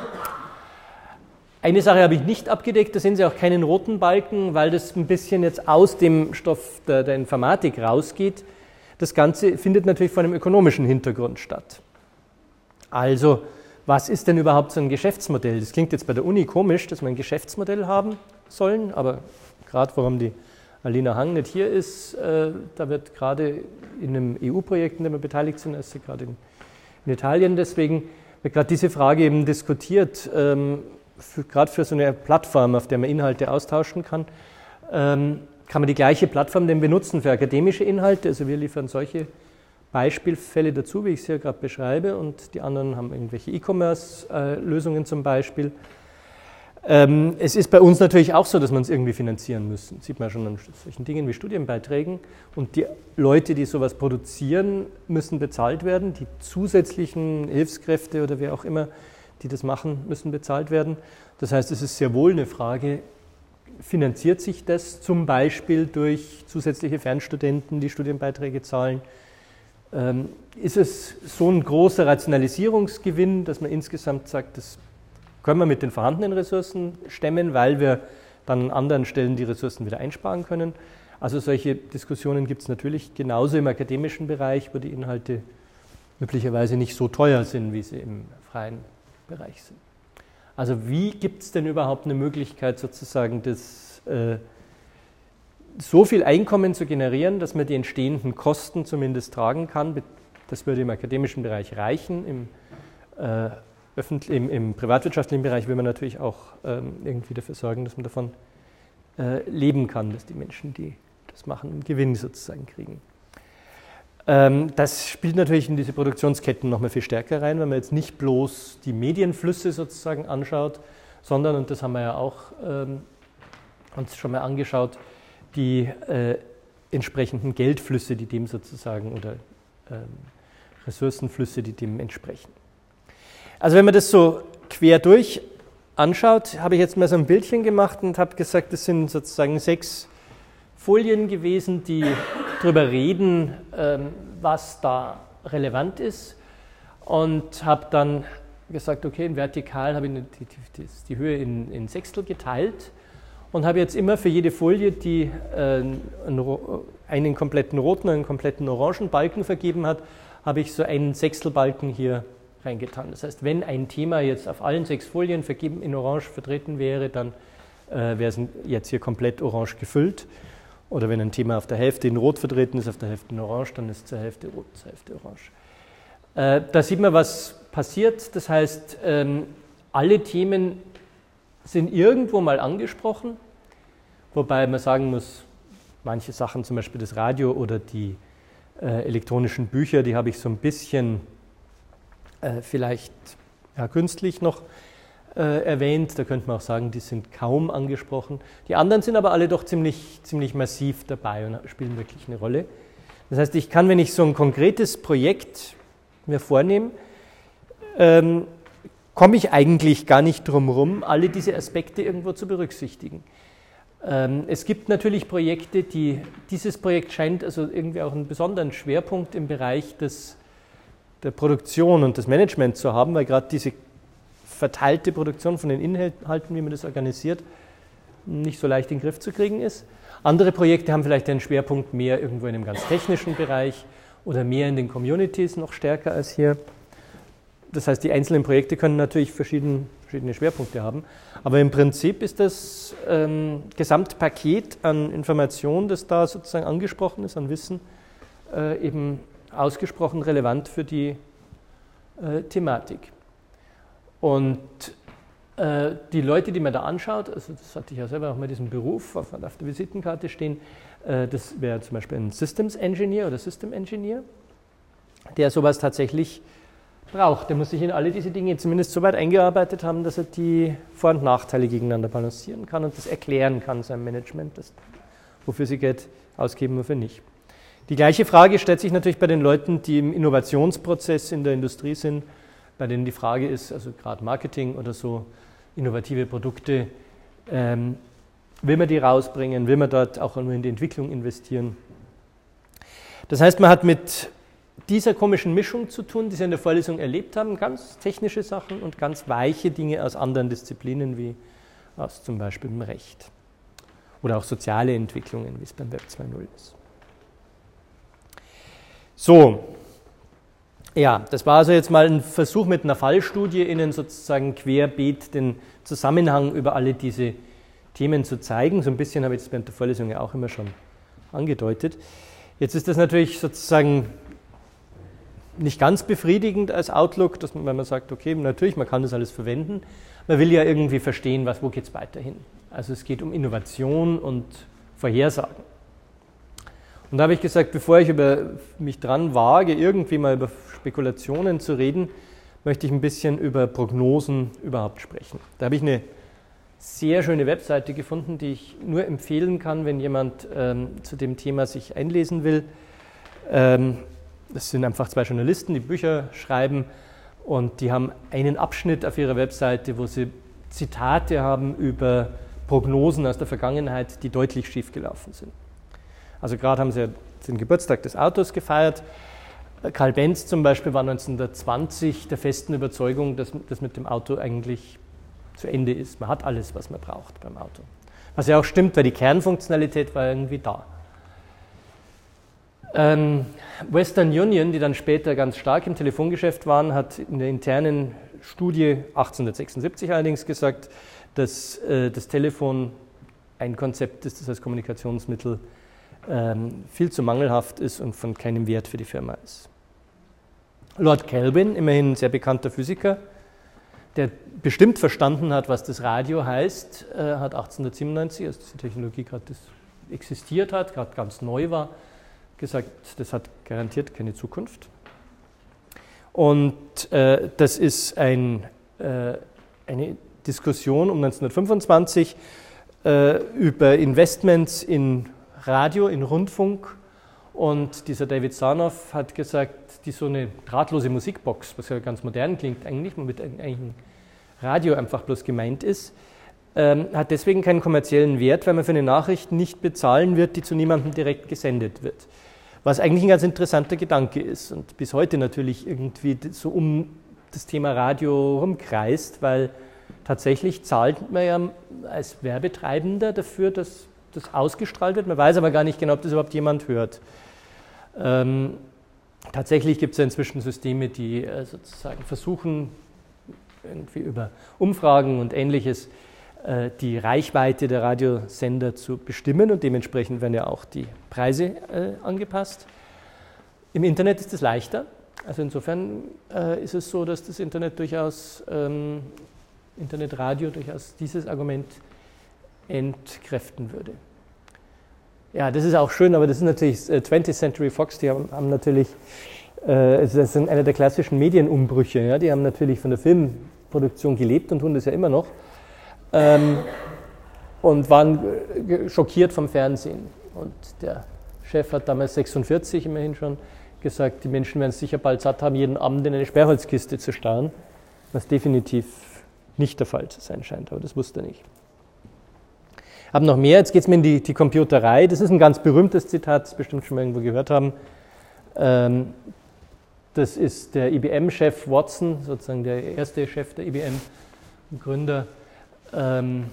Eine Sache habe ich nicht abgedeckt, da sehen Sie auch keinen roten Balken, weil das ein bisschen jetzt aus dem Stoff der, der Informatik rausgeht. Das Ganze findet natürlich vor einem ökonomischen Hintergrund statt. Also, was ist denn überhaupt so ein Geschäftsmodell? Das klingt jetzt bei der Uni komisch, dass wir ein Geschäftsmodell haben sollen, aber gerade warum die Alina Hang nicht hier ist, äh, da wird gerade in einem E U-Projekt, in dem wir beteiligt sind, ist sie gerade in, in Italien, deswegen wird gerade diese Frage eben diskutiert, ähm, gerade für so eine Plattform, auf der man Inhalte austauschen kann, ähm, kann man die gleiche Plattform denn benutzen für akademische Inhalte. Also wir liefern solche Beispielfälle dazu, wie ich es hier gerade beschreibe, und die anderen haben irgendwelche E-Commerce-Lösungen zum Beispiel. Ähm, es ist bei uns natürlich auch so, dass man es irgendwie finanzieren müssen. Das sieht man schon an solchen Dingen wie Studienbeiträgen. Und die Leute, die sowas produzieren, müssen bezahlt werden. Die zusätzlichen Hilfskräfte oder wer auch immer, die das machen, müssen bezahlt werden. Das heißt, es ist sehr wohl eine Frage, finanziert sich das zum Beispiel durch zusätzliche Fernstudenten, die Studienbeiträge zahlen? Ähm, ist es so ein großer Rationalisierungsgewinn, dass man insgesamt sagt, das können wir mit den vorhandenen Ressourcen stemmen, weil wir dann an anderen Stellen die Ressourcen wieder einsparen können? Also solche Diskussionen gibt es natürlich genauso im akademischen Bereich, wo die Inhalte möglicherweise nicht so teuer sind, wie sie im freien Bereich sind. Also wie gibt es denn überhaupt eine Möglichkeit, sozusagen das, äh, so viel Einkommen zu generieren, dass man die entstehenden Kosten zumindest tragen kann? Das würde im akademischen Bereich reichen. Im, äh, öffentlich, im, im privatwirtschaftlichen Bereich will man natürlich auch ähm, irgendwie dafür sorgen, dass man davon äh, leben kann, dass die Menschen, die das machen, einen Gewinn sozusagen kriegen. Das spielt natürlich in diese Produktionsketten noch mal viel stärker rein, wenn man jetzt nicht bloß die Medienflüsse sozusagen anschaut, sondern, und das haben wir ja auch ähm, uns schon mal angeschaut, die äh, entsprechenden Geldflüsse, die dem sozusagen, oder ähm, Ressourcenflüsse, die dem entsprechen. Also wenn man das so quer durch anschaut, habe ich jetzt mal so ein Bildchen gemacht und habe gesagt, das sind sozusagen sechs Folien gewesen, die darüber reden, was da relevant ist, und habe dann gesagt, okay, in vertikal habe ich die, die, die Höhe in, in Sechstel geteilt und habe jetzt immer für jede Folie, die einen kompletten roten und einen kompletten orangen Balken vergeben hat, habe ich so einen Sechstelbalken hier reingetan. Das heißt, wenn ein Thema jetzt auf allen sechs Folien vergeben in orange vertreten wäre, dann wäre es jetzt hier komplett orange gefüllt. Oder wenn ein Thema auf der Hälfte in Rot vertreten ist, auf der Hälfte in Orange, dann ist es zur Hälfte Rot, zur Hälfte Orange. Äh, da sieht man, was passiert. Das heißt, ähm, alle Themen sind irgendwo mal angesprochen, wobei man sagen muss, manche Sachen, zum Beispiel das Radio oder die äh, elektronischen Bücher, die habe ich so ein bisschen äh, vielleicht ja, künstlich noch Äh, erwähnt, da könnte man auch sagen, die sind kaum angesprochen. Die anderen sind aber alle doch ziemlich, ziemlich massiv dabei und spielen wirklich eine Rolle. Das heißt, ich kann, wenn ich so ein konkretes Projekt mir vornehme, ähm, komme ich eigentlich gar nicht drum herum, alle diese Aspekte irgendwo zu berücksichtigen. Ähm, es gibt natürlich Projekte, die, dieses Projekt scheint also irgendwie auch einen besonderen Schwerpunkt im Bereich des, der Produktion und des Managements zu haben, weil gerade diese verteilte Produktion von den Inhalten, wie man das organisiert, nicht so leicht in den Griff zu kriegen ist. Andere Projekte haben vielleicht einen Schwerpunkt mehr irgendwo in einem ganz technischen Bereich oder mehr in den Communities noch stärker als hier. Das heißt, die einzelnen Projekte können natürlich verschiedene, verschiedene Schwerpunkte haben, aber im Prinzip ist das ähm, Gesamtpaket an Informationen, das da sozusagen angesprochen ist, an Wissen, äh, eben ausgesprochen relevant für die äh, Thematik. Und äh, die Leute, die man da anschaut, also das hatte ich ja selber auch mal diesen Beruf auf, auf der Visitenkarte stehen, äh, das wäre zum Beispiel ein Systems Engineer oder System Engineer, der sowas tatsächlich braucht. Der muss sich in alle diese Dinge zumindest so weit eingearbeitet haben, dass er die Vor- und Nachteile gegeneinander balancieren kann und das erklären kann seinem Management, das, wofür sie Geld ausgeben, wofür nicht. Die gleiche Frage stellt sich natürlich bei den Leuten, die im Innovationsprozess in der Industrie sind, bei denen die Frage ist, also gerade Marketing oder so, innovative Produkte, ähm, will man die rausbringen, will man dort auch nur in die Entwicklung investieren. Das heißt, man hat mit dieser komischen Mischung zu tun, die Sie in der Vorlesung erlebt haben, ganz technische Sachen und ganz weiche Dinge aus anderen Disziplinen, wie aus zum Beispiel dem Recht oder auch soziale Entwicklungen, wie es beim Web zwei Punkt null ist. So, ja, das war also jetzt mal ein Versuch mit einer Fallstudie, Ihnen sozusagen querbeet den Zusammenhang über alle diese Themen zu zeigen. So ein bisschen habe ich das während der Vorlesung ja auch immer schon angedeutet. Jetzt ist das natürlich sozusagen nicht ganz befriedigend als Outlook, dass man, wenn man sagt, okay, natürlich, man kann das alles verwenden. Man will ja irgendwie verstehen, was, wo geht es weiterhin. Also es geht um Innovation und Vorhersagen. Und da habe ich gesagt, bevor ich über mich dran wage, irgendwie mal über Spekulationen zu reden, möchte ich ein bisschen über Prognosen überhaupt sprechen. Da habe ich eine sehr schöne Webseite gefunden, die ich nur empfehlen kann, wenn jemand ähm, zu dem Thema sich einlesen will. Ähm, das sind einfach zwei Journalisten, die Bücher schreiben und die haben einen Abschnitt auf ihrer Webseite, wo sie Zitate haben über Prognosen aus der Vergangenheit, die deutlich schiefgelaufen sind. Also gerade haben sie den Geburtstag des Autos gefeiert. Karl Benz zum Beispiel war neunzehnhundertzwanzig der festen Überzeugung, dass das mit dem Auto eigentlich zu Ende ist. Man hat alles, was man braucht beim Auto. Was ja auch stimmt, weil die Kernfunktionalität war irgendwie da. Ähm, Western Union, die dann später ganz stark im Telefongeschäft waren, hat in der internen Studie achtzehnhundertsechsundsiebzig allerdings gesagt, dass äh, das Telefon ein Konzept ist, das als Kommunikationsmittel ähm, viel zu mangelhaft ist und von keinem Wert für die Firma ist. Lord Kelvin, immerhin ein sehr bekannter Physiker, der bestimmt verstanden hat, was das Radio heißt, äh, hat achtzehnhundertsiebenundneunzig, als diese Technologie gerade existiert hat, gerade ganz neu war, gesagt, das hat garantiert keine Zukunft. Und äh, das ist ein, äh, eine Diskussion um neunzehnhundertfünfundzwanzig äh, über Investments in Radio, in Rundfunk. Und dieser David Sarnoff hat gesagt, die so eine drahtlose Musikbox, was ja ganz modern klingt eigentlich, womit eigentlich ein Radio einfach bloß gemeint ist, ähm, hat deswegen keinen kommerziellen Wert, weil man für eine Nachricht nicht bezahlen wird, die zu niemandem direkt gesendet wird. Was eigentlich ein ganz interessanter Gedanke ist und bis heute natürlich irgendwie so um das Thema Radio rumkreist, weil tatsächlich zahlt man ja als Werbetreibender dafür, dass das ausgestrahlt wird. Man weiß aber gar nicht genau, ob das überhaupt jemand hört. Ähm, tatsächlich gibt es ja inzwischen Systeme, die äh, sozusagen versuchen, irgendwie über Umfragen und Ähnliches äh, die Reichweite der Radiosender zu bestimmen und dementsprechend werden ja auch die Preise äh, angepasst. Im Internet ist es leichter. Also insofern äh, ist es so, dass das Internet durchaus, ähm, Internetradio durchaus dieses Argument entkräften würde. Ja, das ist auch schön, aber das ist natürlich äh, twentieth Century Fox, die haben, haben natürlich, äh, das sind einer der klassischen Medienumbrüche, ja, die haben natürlich von der Filmproduktion gelebt und tun das ja immer noch ähm, und waren äh, schockiert vom Fernsehen. Und der Chef hat damals sechsundvierzig immerhin schon gesagt, die Menschen werden es sicher bald satt haben, jeden Abend in eine Sperrholzkiste zu starren, was definitiv nicht der Fall zu sein scheint, aber das wusste er nicht. Ich habe noch mehr, jetzt geht es mir in die, die Computerei. Das ist ein ganz berühmtes Zitat, das Sie bestimmt schon mal irgendwo gehört haben. Ähm, das ist der I B M-Chef Watson, sozusagen der erste Chef der I B M, Gründer. Ähm,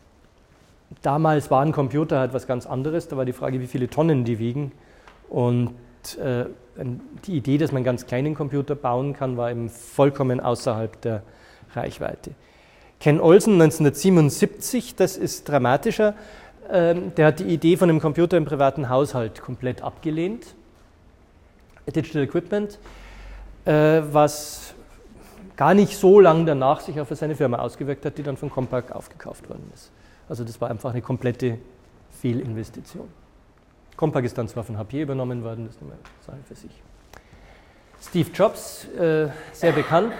damals war ein Computer halt was ganz anderes, da war die Frage, wie viele Tonnen die wiegen. Und äh, die Idee, dass man einen ganz kleinen Computer bauen kann, war eben vollkommen außerhalb der Reichweite. Ken Olsen neunzehnhundertsiebenundsiebzig, das ist dramatischer, ähm, der hat die Idee von einem Computer im privaten Haushalt komplett abgelehnt. Digital Equipment, äh, was gar nicht so lang danach sich auf seine Firma ausgewirkt hat, die dann von Compaq aufgekauft worden ist. Also das war einfach eine komplette Fehlinvestition. Compaq ist dann zwar von H P übernommen worden, das ist eine Sache für sich. Steve Jobs, äh, sehr bekannt,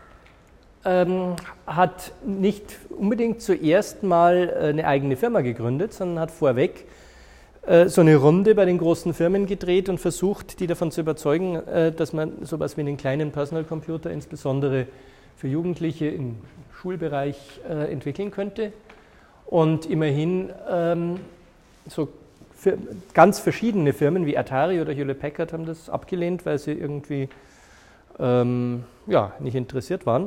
ähm, hat nicht unbedingt zuerst mal eine eigene Firma gegründet, sondern hat vorweg äh, so eine Runde bei den großen Firmen gedreht und versucht, die davon zu überzeugen, äh, dass man sowas wie einen kleinen Personal Computer insbesondere für Jugendliche im Schulbereich äh, entwickeln könnte. Und immerhin ähm, so für ganz verschiedene Firmen wie Atari oder Hewlett Packard haben das abgelehnt, weil sie irgendwie ähm, ja, nicht interessiert waren.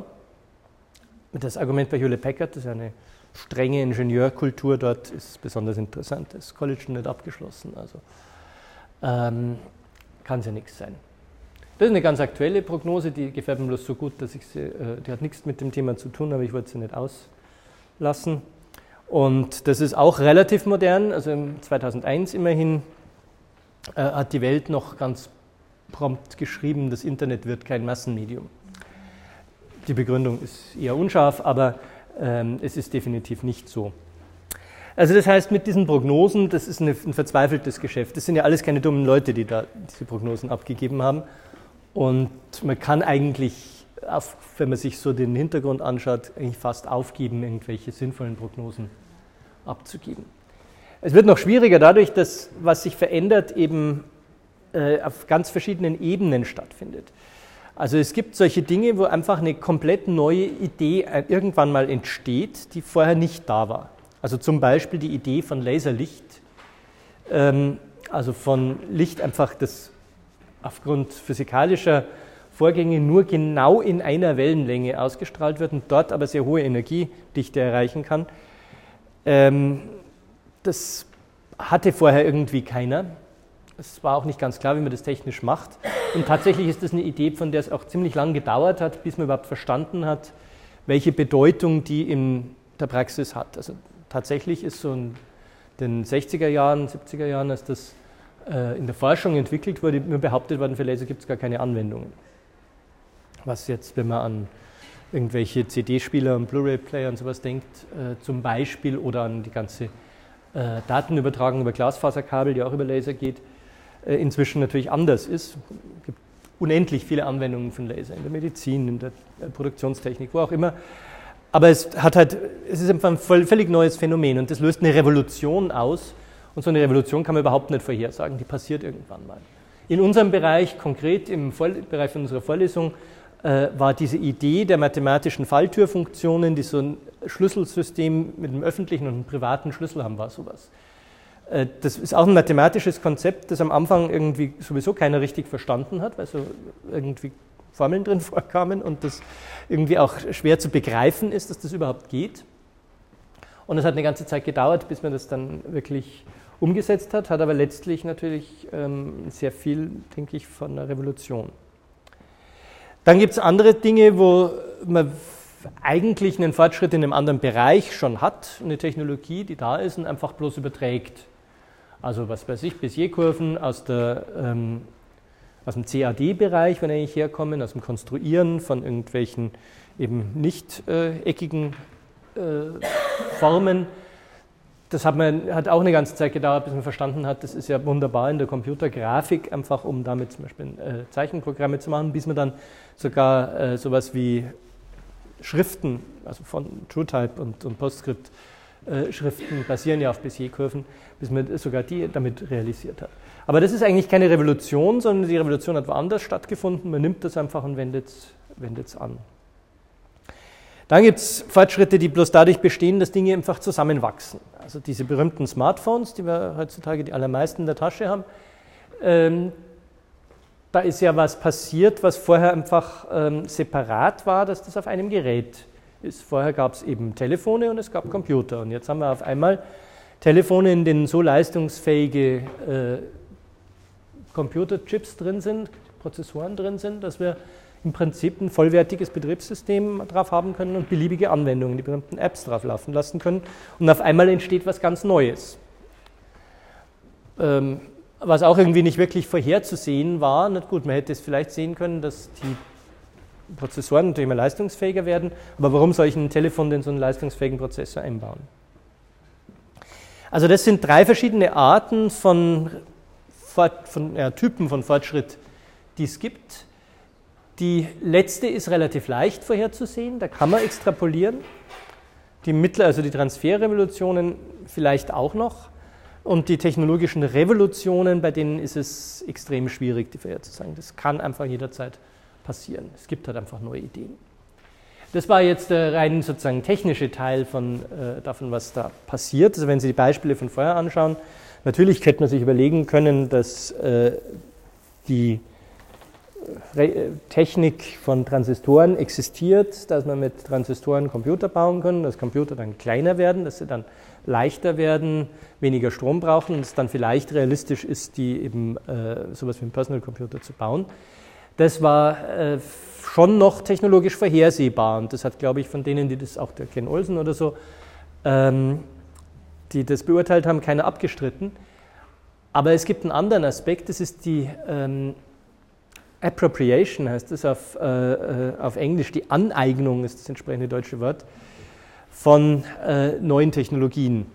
Das Argument bei Hewlett Packard, das ist eine strenge Ingenieurkultur dort, ist besonders interessant. Das College nicht abgeschlossen, also ähm, kann es ja nichts sein. Das ist eine ganz aktuelle Prognose, die gefällt mir bloß so gut, dass ich sie, äh, die hat nichts mit dem Thema zu tun, aber ich wollte sie nicht auslassen. Und das ist auch relativ modern, also im zweitausendeins immerhin äh, hat die Welt noch ganz prompt geschrieben, das Internet wird kein Massenmedium. Die Begründung ist eher unscharf, aber ähm, es ist definitiv nicht so. Also das heißt, mit diesen Prognosen, das ist eine, ein verzweifeltes Geschäft. Das sind ja alles keine dummen Leute, die da diese Prognosen abgegeben haben. Und man kann eigentlich, auf, wenn man sich so den Hintergrund anschaut, eigentlich fast aufgeben, irgendwelche sinnvollen Prognosen abzugeben. Es wird noch schwieriger dadurch, dass was sich verändert eben äh, auf ganz verschiedenen Ebenen stattfindet. Also es gibt solche Dinge, wo einfach eine komplett neue Idee irgendwann mal entsteht, die vorher nicht da war. Also zum Beispiel die Idee von Laserlicht, ähm, also von Licht einfach, das aufgrund physikalischer Vorgänge nur genau in einer Wellenlänge ausgestrahlt wird und dort aber sehr hohe Energiedichte erreichen kann. Ähm, das hatte vorher irgendwie keiner. Es war auch nicht ganz klar, wie man das technisch macht. Und tatsächlich ist das eine Idee, von der es auch ziemlich lang gedauert hat, bis man überhaupt verstanden hat, welche Bedeutung die in der Praxis hat. Also tatsächlich ist so in den sechziger Jahren, siebziger Jahren, als das äh, in der Forschung entwickelt wurde, nur behauptet worden, für Laser gibt es gar keine Anwendungen. Was jetzt, wenn man an irgendwelche C D-Spieler und Blu-ray-Player und sowas denkt, äh, zum Beispiel, oder an die ganze äh, Datenübertragung über Glasfaserkabel, die auch über Laser geht, äh, inzwischen natürlich anders ist. Es gibt unendlich viele Anwendungen von Laser in der Medizin, in der Produktionstechnik, wo auch immer. Aber es hat halt, es ist einfach ein völlig neues Phänomen und das löst eine Revolution aus. Und so eine Revolution kann man überhaupt nicht vorhersagen, die passiert irgendwann mal. In unserem Bereich, konkret im Bereich unserer Vorlesung, äh, war diese Idee der mathematischen Falltürfunktionen, die so ein Schlüsselsystem mit einem öffentlichen und einem privaten Schlüssel haben, war sowas. Äh, das ist auch ein mathematisches Konzept, das am Anfang irgendwie sowieso keiner richtig verstanden hat, weil so irgendwie Formeln drin vorkamen und das irgendwie auch schwer zu begreifen ist, dass das überhaupt geht. Und es hat eine ganze Zeit gedauert, bis man das dann wirklich umgesetzt hat, hat aber letztlich natürlich ähm, sehr viel, denke ich, von einer Revolution. Dann gibt es andere Dinge, wo man eigentlich einen Fortschritt in einem anderen Bereich schon hat, eine Technologie, die da ist und einfach bloß überträgt. Also was weiß ich, Bézier-Kurven aus, der, ähm, aus dem C A D-Bereich, wenn eigentlich herkommen, aus dem Konstruieren von irgendwelchen eben nicht äh, eckigen äh, Formen. Das hat, man, hat auch eine ganze Zeit gedauert, bis man verstanden hat, das ist ja wunderbar in der Computergrafik, einfach um damit zum Beispiel äh, Zeichenprogramme zu machen, bis man dann sogar äh, sowas wie Schriften, also von TrueType und, und PostScript-Schriften äh, basieren ja auf Bézier-Kurven, bis man sogar die damit realisiert hat. Aber das ist eigentlich keine Revolution, sondern die Revolution hat woanders stattgefunden. Man nimmt das einfach und wendet es an. Dann gibt es Fortschritte, die bloß dadurch bestehen, dass Dinge einfach zusammenwachsen. Also diese berühmten Smartphones, die wir heutzutage die allermeisten in der Tasche haben, ähm, da ist ja was passiert, was vorher einfach ähm, separat war, dass das auf einem Gerät ist. Vorher gab es eben Telefone und es gab Computer. Und jetzt haben wir auf einmal Telefone, in denen so leistungsfähige äh, Computerchips drin sind, Prozessoren drin sind, dass wir im Prinzip ein vollwertiges Betriebssystem drauf haben können und beliebige Anwendungen, die berühmten Apps drauf laufen lassen können. Und auf einmal entsteht was ganz Neues. Ähm, was auch irgendwie nicht wirklich vorherzusehen war. Na gut, man hätte es vielleicht sehen können, dass die Prozessoren natürlich immer leistungsfähiger werden, aber warum soll ich ein Telefon denn so einen leistungsfähigen Prozessor einbauen? Also das sind drei verschiedene Arten von, von ja, Typen von Fortschritt, die es gibt. Die letzte ist relativ leicht vorherzusehen, da kann man extrapolieren. Die Mittler, also die Transferrevolutionen vielleicht auch noch. Und die technologischen Revolutionen, bei denen ist es extrem schwierig, die vorherzusagen. Das kann einfach jederzeit passieren. Es gibt halt einfach neue Ideen. Das war jetzt der rein sozusagen technische Teil von, äh, davon, was da passiert. Also wenn Sie die Beispiele von vorher anschauen, natürlich hätte man sich überlegen können, dass äh, die Technik von Transistoren existiert, dass man mit Transistoren Computer bauen kann, dass Computer dann kleiner werden, dass sie dann leichter werden, weniger Strom brauchen und es dann vielleicht realistisch ist, die eben äh, sowas wie einen Personal Computer zu bauen. Das war äh, schon noch technologisch vorhersehbar und das hat, glaube ich, von denen, die das, auch der Ken Olsen oder so, ähm, die das beurteilt haben, keiner abgestritten. Aber es gibt einen anderen Aspekt, das ist die ähm, Appropriation, heißt das auf, äh, auf Englisch, die Aneignung ist das entsprechende deutsche Wort, von äh, neuen Technologien.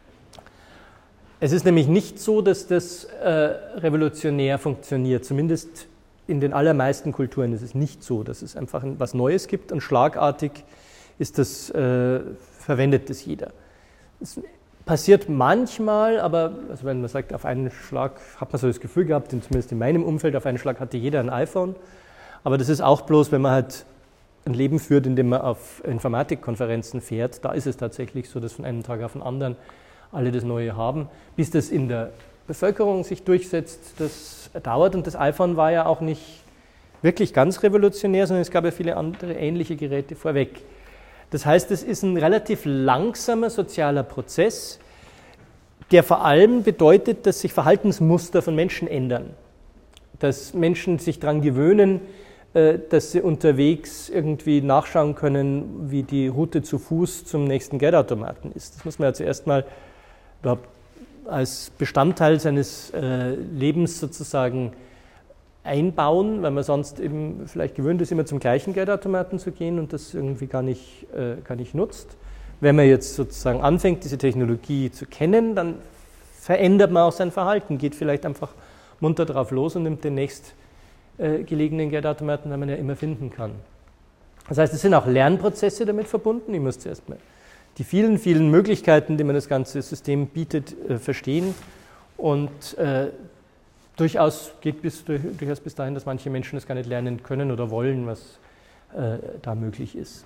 Es ist nämlich nicht so, dass das äh, revolutionär funktioniert, zumindest in den allermeisten Kulturen ist es nicht so, dass es einfach was Neues gibt und schlagartig ist das, äh, verwendet das jeder. Es passiert manchmal, aber also wenn man sagt, auf einen Schlag hat man so das Gefühl gehabt, zumindest in meinem Umfeld, auf einen Schlag hatte jeder ein iPhone, aber das ist auch bloß, wenn man halt ein Leben führt, in dem man auf Informatikkonferenzen fährt, da ist es tatsächlich so, dass von einem Tag auf den anderen alle das Neue haben. Bis das in der Bevölkerung sich durchsetzt, das dauert und das iPhone war ja auch nicht wirklich ganz revolutionär, sondern es gab ja viele andere ähnliche Geräte vorweg. Das heißt, es ist ein relativ langsamer sozialer Prozess, der vor allem bedeutet, dass sich Verhaltensmuster von Menschen ändern, dass Menschen sich daran gewöhnen, dass sie unterwegs irgendwie nachschauen können, wie die Route zu Fuß zum nächsten Geldautomaten ist. Das muss man ja zuerst mal überhaupt als Bestandteil seines Lebens sozusagen einbauen, weil man sonst eben vielleicht gewöhnt ist, immer zum gleichen Geldautomaten zu gehen und das irgendwie gar nicht, äh, gar nicht nutzt. Wenn man jetzt sozusagen anfängt, diese Technologie zu kennen, dann verändert man auch sein Verhalten, geht vielleicht einfach munter drauf los und nimmt den nächst äh, gelegenen Geldautomaten, den man ja immer finden kann. Das heißt, es sind auch Lernprozesse damit verbunden. Ich muss zuerst mal die vielen, vielen Möglichkeiten, die man das ganze System bietet, äh, verstehen und äh, Durchaus geht bis, durchaus bis dahin, dass manche Menschen das gar nicht lernen können oder wollen, was äh, da möglich ist.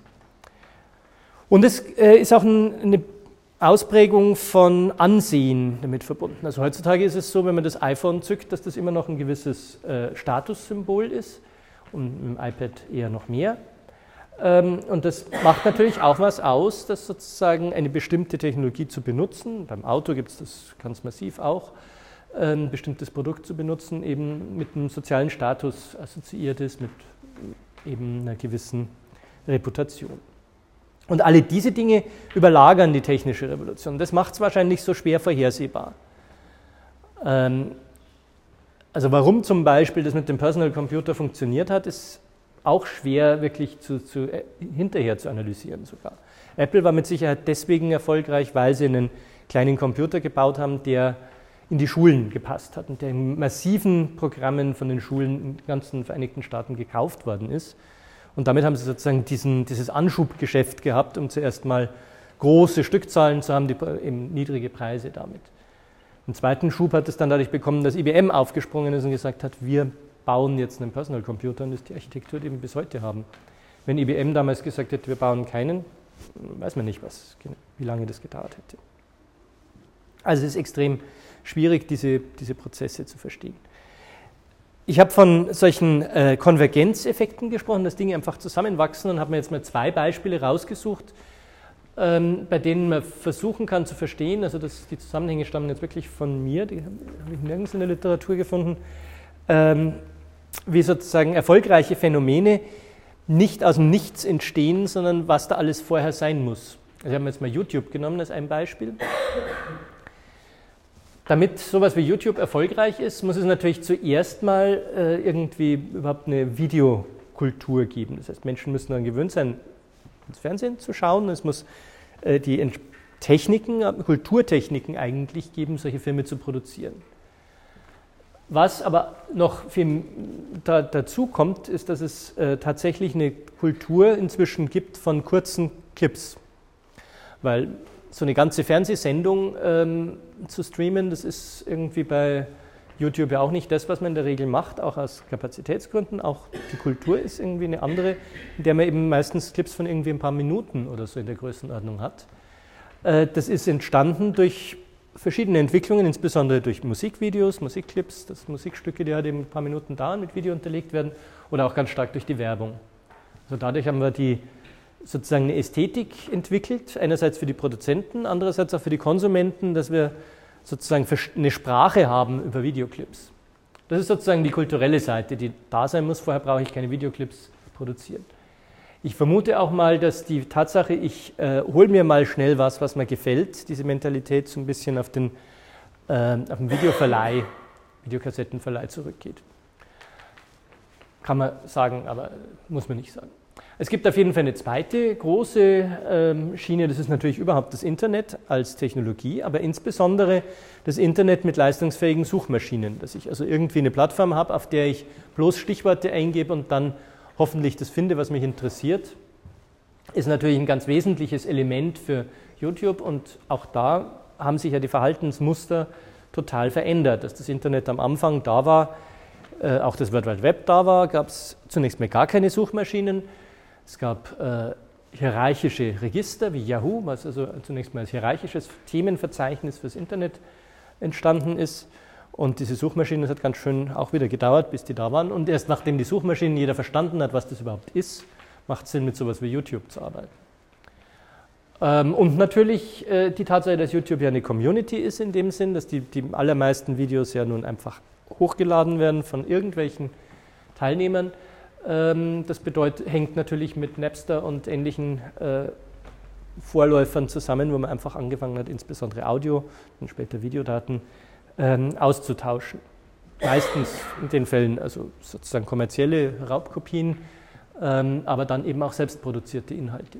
Und es äh, ist auch ein, eine Ausprägung von Ansehen damit verbunden. Also heutzutage ist es so, wenn man das iPhone zückt, dass das immer noch ein gewisses äh, Statussymbol ist und mit dem iPad eher noch mehr. Ähm, und das macht natürlich auch was aus, dass sozusagen eine bestimmte Technologie zu benutzen, beim Auto gibt es das ganz massiv auch, ein bestimmtes Produkt zu benutzen, eben mit einem sozialen Status assoziiert ist, mit eben einer gewissen Reputation. Und alle diese Dinge überlagern die technische Revolution. Das macht es wahrscheinlich so schwer vorhersehbar. Ähm, also warum zum Beispiel das mit dem Personal Computer funktioniert hat, ist auch schwer wirklich zu, zu, äh, hinterher zu analysieren sogar. Apple war mit Sicherheit deswegen erfolgreich, weil sie einen kleinen Computer gebaut haben, der in die Schulen gepasst hat und der in massiven Programmen von den Schulen in den ganzen Vereinigten Staaten gekauft worden ist. Und damit haben sie sozusagen diesen, dieses Anschubgeschäft gehabt, um zuerst mal große Stückzahlen zu haben, die, eben niedrige Preise damit. Einen zweiten Schub hat es dann dadurch bekommen, dass I B M aufgesprungen ist und gesagt hat, wir bauen jetzt einen Personal Computer und das ist die Architektur, die wir bis heute haben. Wenn I B M damals gesagt hätte, wir bauen keinen, weiß man nicht, was, wie lange das gedauert hätte. Also es ist extrem schwierig, diese, diese Prozesse zu verstehen. Ich habe von solchen äh, Konvergenzeffekten gesprochen, dass Dinge einfach zusammenwachsen und habe mir jetzt mal zwei Beispiele rausgesucht, ähm, bei denen man versuchen kann zu verstehen, also das, die Zusammenhänge stammen jetzt wirklich von mir, die habe ich nirgends in der Literatur gefunden, ähm, wie sozusagen erfolgreiche Phänomene nicht aus dem Nichts entstehen, sondern was da alles vorher sein muss. Also ich habe jetzt mal YouTube genommen als ein Beispiel. damit sowas wie YouTube erfolgreich ist, muss es natürlich zuerst mal äh, irgendwie überhaupt eine Videokultur geben. Das heißt, Menschen müssen daran gewöhnt sein, ins Fernsehen zu schauen. Es muss äh, die Techniken, Kulturtechniken eigentlich geben, solche Filme zu produzieren. Was aber noch viel da, dazu kommt, ist, dass es äh, tatsächlich eine Kultur inzwischen gibt von kurzen Clips. Weil so eine ganze Fernsehsendung ähm, zu streamen, das ist irgendwie bei YouTube ja auch nicht das, was man in der Regel macht, auch aus Kapazitätsgründen. Auch die Kultur ist irgendwie eine andere, in der man eben meistens Clips von irgendwie ein paar Minuten oder so in der Größenordnung hat. Äh, das ist entstanden durch verschiedene Entwicklungen, insbesondere durch Musikvideos, Musikclips, dass Musikstücke, die halt eben ein paar Minuten dauern, mit Video unterlegt werden, oder auch ganz stark durch die Werbung. Also dadurch haben wir die sozusagen eine Ästhetik entwickelt, einerseits für die Produzenten, andererseits auch für die Konsumenten, dass wir sozusagen eine Sprache haben über Videoclips. Das ist sozusagen die kulturelle Seite, die da sein muss. Vorher brauche ich keine Videoclips produzieren. Ich vermute auch mal, dass die Tatsache, ich äh, hole mir mal schnell was, was mir gefällt, diese Mentalität so ein bisschen auf den, äh, auf den Videoverleih, Videokassettenverleih zurückgeht. Kann man sagen, aber muss man nicht sagen. Es gibt auf jeden Fall eine zweite große ähm, Schiene, das ist natürlich überhaupt das Internet als Technologie, aber insbesondere das Internet mit leistungsfähigen Suchmaschinen, dass ich also irgendwie eine Plattform habe, auf der ich bloß Stichworte eingebe und dann hoffentlich das finde, was mich interessiert, ist natürlich ein ganz wesentliches Element für YouTube und auch da haben sich ja die Verhaltensmuster total verändert. Dass das Internet am Anfang da war, äh, auch das World Wide Web da war, gab es zunächst mal gar keine Suchmaschinen. Es gab äh, hierarchische Register wie Yahoo, was also zunächst mal als hierarchisches Themenverzeichnis fürs Internet entstanden ist. Und diese Suchmaschinen, das hat ganz schön auch wieder gedauert, bis die da waren. Und erst nachdem die Suchmaschinen jeder verstanden hat, was das überhaupt ist, macht es Sinn, mit sowas wie YouTube zu arbeiten. Ähm, und natürlich äh, die Tatsache, dass YouTube ja eine Community ist in dem Sinn, dass die, die allermeisten Videos ja nun einfach hochgeladen werden von irgendwelchen Teilnehmern. Ähm, das bedeutet, hängt natürlich mit Napster und ähnlichen äh, Vorläufern zusammen, wo man einfach angefangen hat, insbesondere Audio und später Videodaten ähm, auszutauschen. Meistens in den Fällen also sozusagen kommerzielle Raubkopien, ähm, aber dann eben auch selbstproduzierte Inhalte.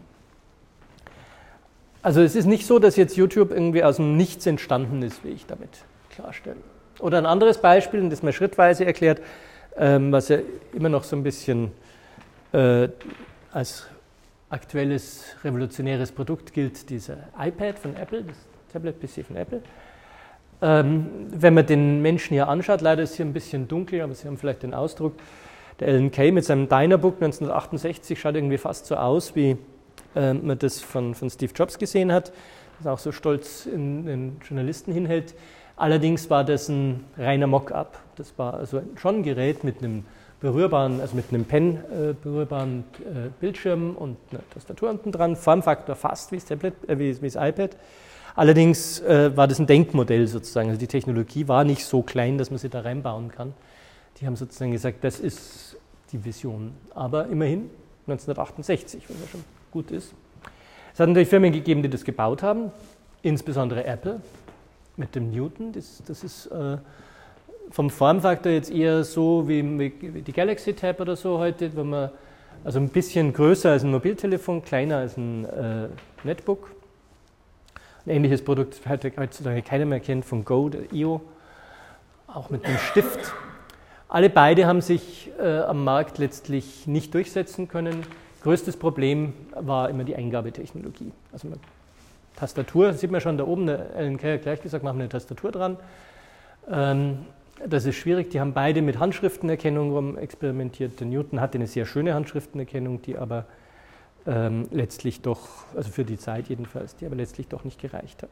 Also es ist nicht so, dass jetzt YouTube irgendwie aus dem Nichts entstanden ist, wie ich damit klarstelle. Oder ein anderes Beispiel, das man schrittweise erklärt, ähm, was ja immer noch so ein bisschen äh, als aktuelles revolutionäres Produkt gilt, dieser iPad von Apple, das Tablet-P C von Apple. Ähm, wenn man den Menschen hier anschaut, leider ist es hier ein bisschen dunkel, aber Sie haben vielleicht den Ausdruck, der Alan Kay mit seinem Dynabook neunzehnhundertachtundsechzig schaut irgendwie fast so aus, wie äh, man das von, von Steve Jobs gesehen hat, das auch so stolz in den Journalisten hinhält. Allerdings war das ein reiner Mock-up. Das war also schon ein Gerät mit einem berührbaren, also mit einem Pen äh, berührbaren äh, Bildschirm und einer Tastatur unten dran, Formfaktor fast wie das Tablet, äh, wie, wie das iPad. Allerdings äh, war das ein Denkmodell sozusagen. Also die Technologie war nicht so klein, dass man sie da reinbauen kann. Die haben sozusagen gesagt, das ist die Vision. Aber immerhin neunzehnhundertachtundsechzig, was ja schon gut ist. Es hat natürlich Firmen gegeben, die das gebaut haben, insbesondere Apple mit dem Newton. Das, das ist äh, vom Formfaktor jetzt eher so wie, wie die Galaxy Tab oder so heute, wenn man also ein bisschen größer als ein Mobiltelefon, kleiner als ein äh, Netbook. Ein ähnliches Produkt hat heutzutage keiner mehr kennt von Go, der I O, auch mit einem Stift. Alle beide haben sich äh, am Markt letztlich nicht durchsetzen können. Größtes Problem war immer die Eingabetechnologie. Also eine Tastatur, sieht man schon da oben, der Alan Kay hat gleich gesagt, machen wir eine Tastatur dran. Ähm, das ist schwierig, die haben beide mit Handschriftenerkennung rum experimentiert. Der Newton hatte eine sehr schöne Handschriftenerkennung, die aber ähm, letztlich doch, also für die Zeit jedenfalls, die aber letztlich doch nicht gereicht hat.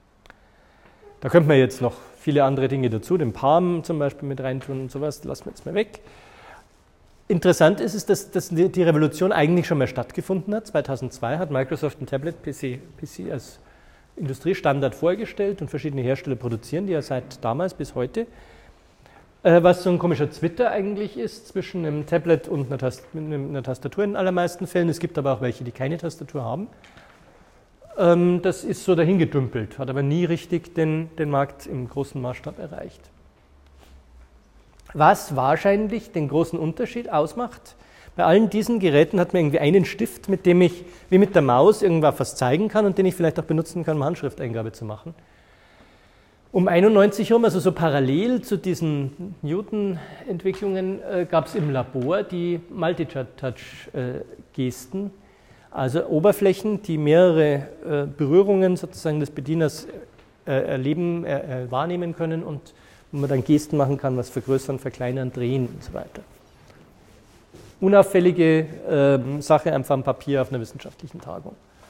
Da könnte man jetzt noch viele andere Dinge dazu, den Palm zum Beispiel mit reintun und sowas, lassen wir jetzt mal weg. Interessant ist es, dass, dass die Revolution eigentlich schon mal stattgefunden hat. zweitausendzwei hat Microsoft ein Tablet-P C, P C als Industriestandard vorgestellt und verschiedene Hersteller produzieren die ja seit damals bis heute. Äh, was so ein komischer Zwitter eigentlich ist zwischen einem Tablet und einer, Tast einer Tastatur in den allermeisten Fällen. Es gibt aber auch welche, die keine Tastatur haben. Ähm, das ist so dahingedümpelt, hat aber nie richtig den, den Markt im großen Maßstab erreicht. Was wahrscheinlich den großen Unterschied ausmacht, bei allen diesen Geräten hat man irgendwie einen Stift, mit dem ich wie mit der Maus irgendwas was zeigen kann und den ich vielleicht auch benutzen kann, um Handschrifteingabe zu machen. Um einundneunzig herum, also so parallel zu diesen Newton-Entwicklungen, äh, gab es im Labor die Multi-Touch-Gesten, also Oberflächen, die mehrere äh, Berührungen sozusagen des Bedieners äh, erleben, äh, wahrnehmen können und wo man dann Gesten machen kann, was vergrößern, verkleinern, drehen und so weiter. Unauffällige äh, Sache, einfach am Papier auf einer wissenschaftlichen Tagung.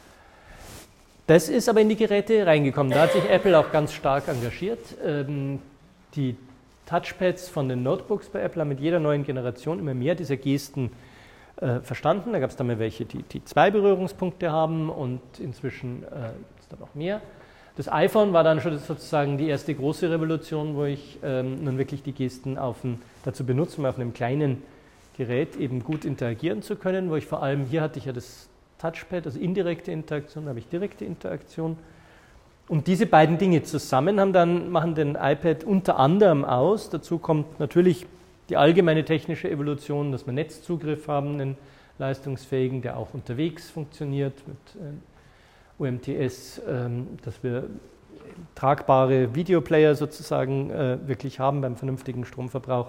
Das ist aber in die Geräte reingekommen. Da hat sich Apple auch ganz stark engagiert. Ähm, die Touchpads von den Notebooks bei Apple haben mit jeder neuen Generation immer mehr dieser Gesten äh, verstanden. Da gab es dann mal welche, die, die zwei Berührungspunkte haben und inzwischen äh, ist da noch mehr. Das iPhone war dann schon sozusagen die erste große Revolution, wo ich ähm, nun wirklich die Gesten auf ein, dazu benutze, um auf einem kleinen Gerät eben gut interagieren zu können, wo ich vor allem, hier hatte ich ja das Touchpad, also indirekte Interaktion, da habe ich direkte Interaktion. Und diese beiden Dinge zusammen haben dann, machen den iPad unter anderem aus. Dazu kommt natürlich die allgemeine technische Evolution, dass wir Netzzugriff haben, einen leistungsfähigen, der auch unterwegs funktioniert mit äh, U M T S, ähm, dass wir tragbare Videoplayer sozusagen äh, wirklich haben beim vernünftigen Stromverbrauch.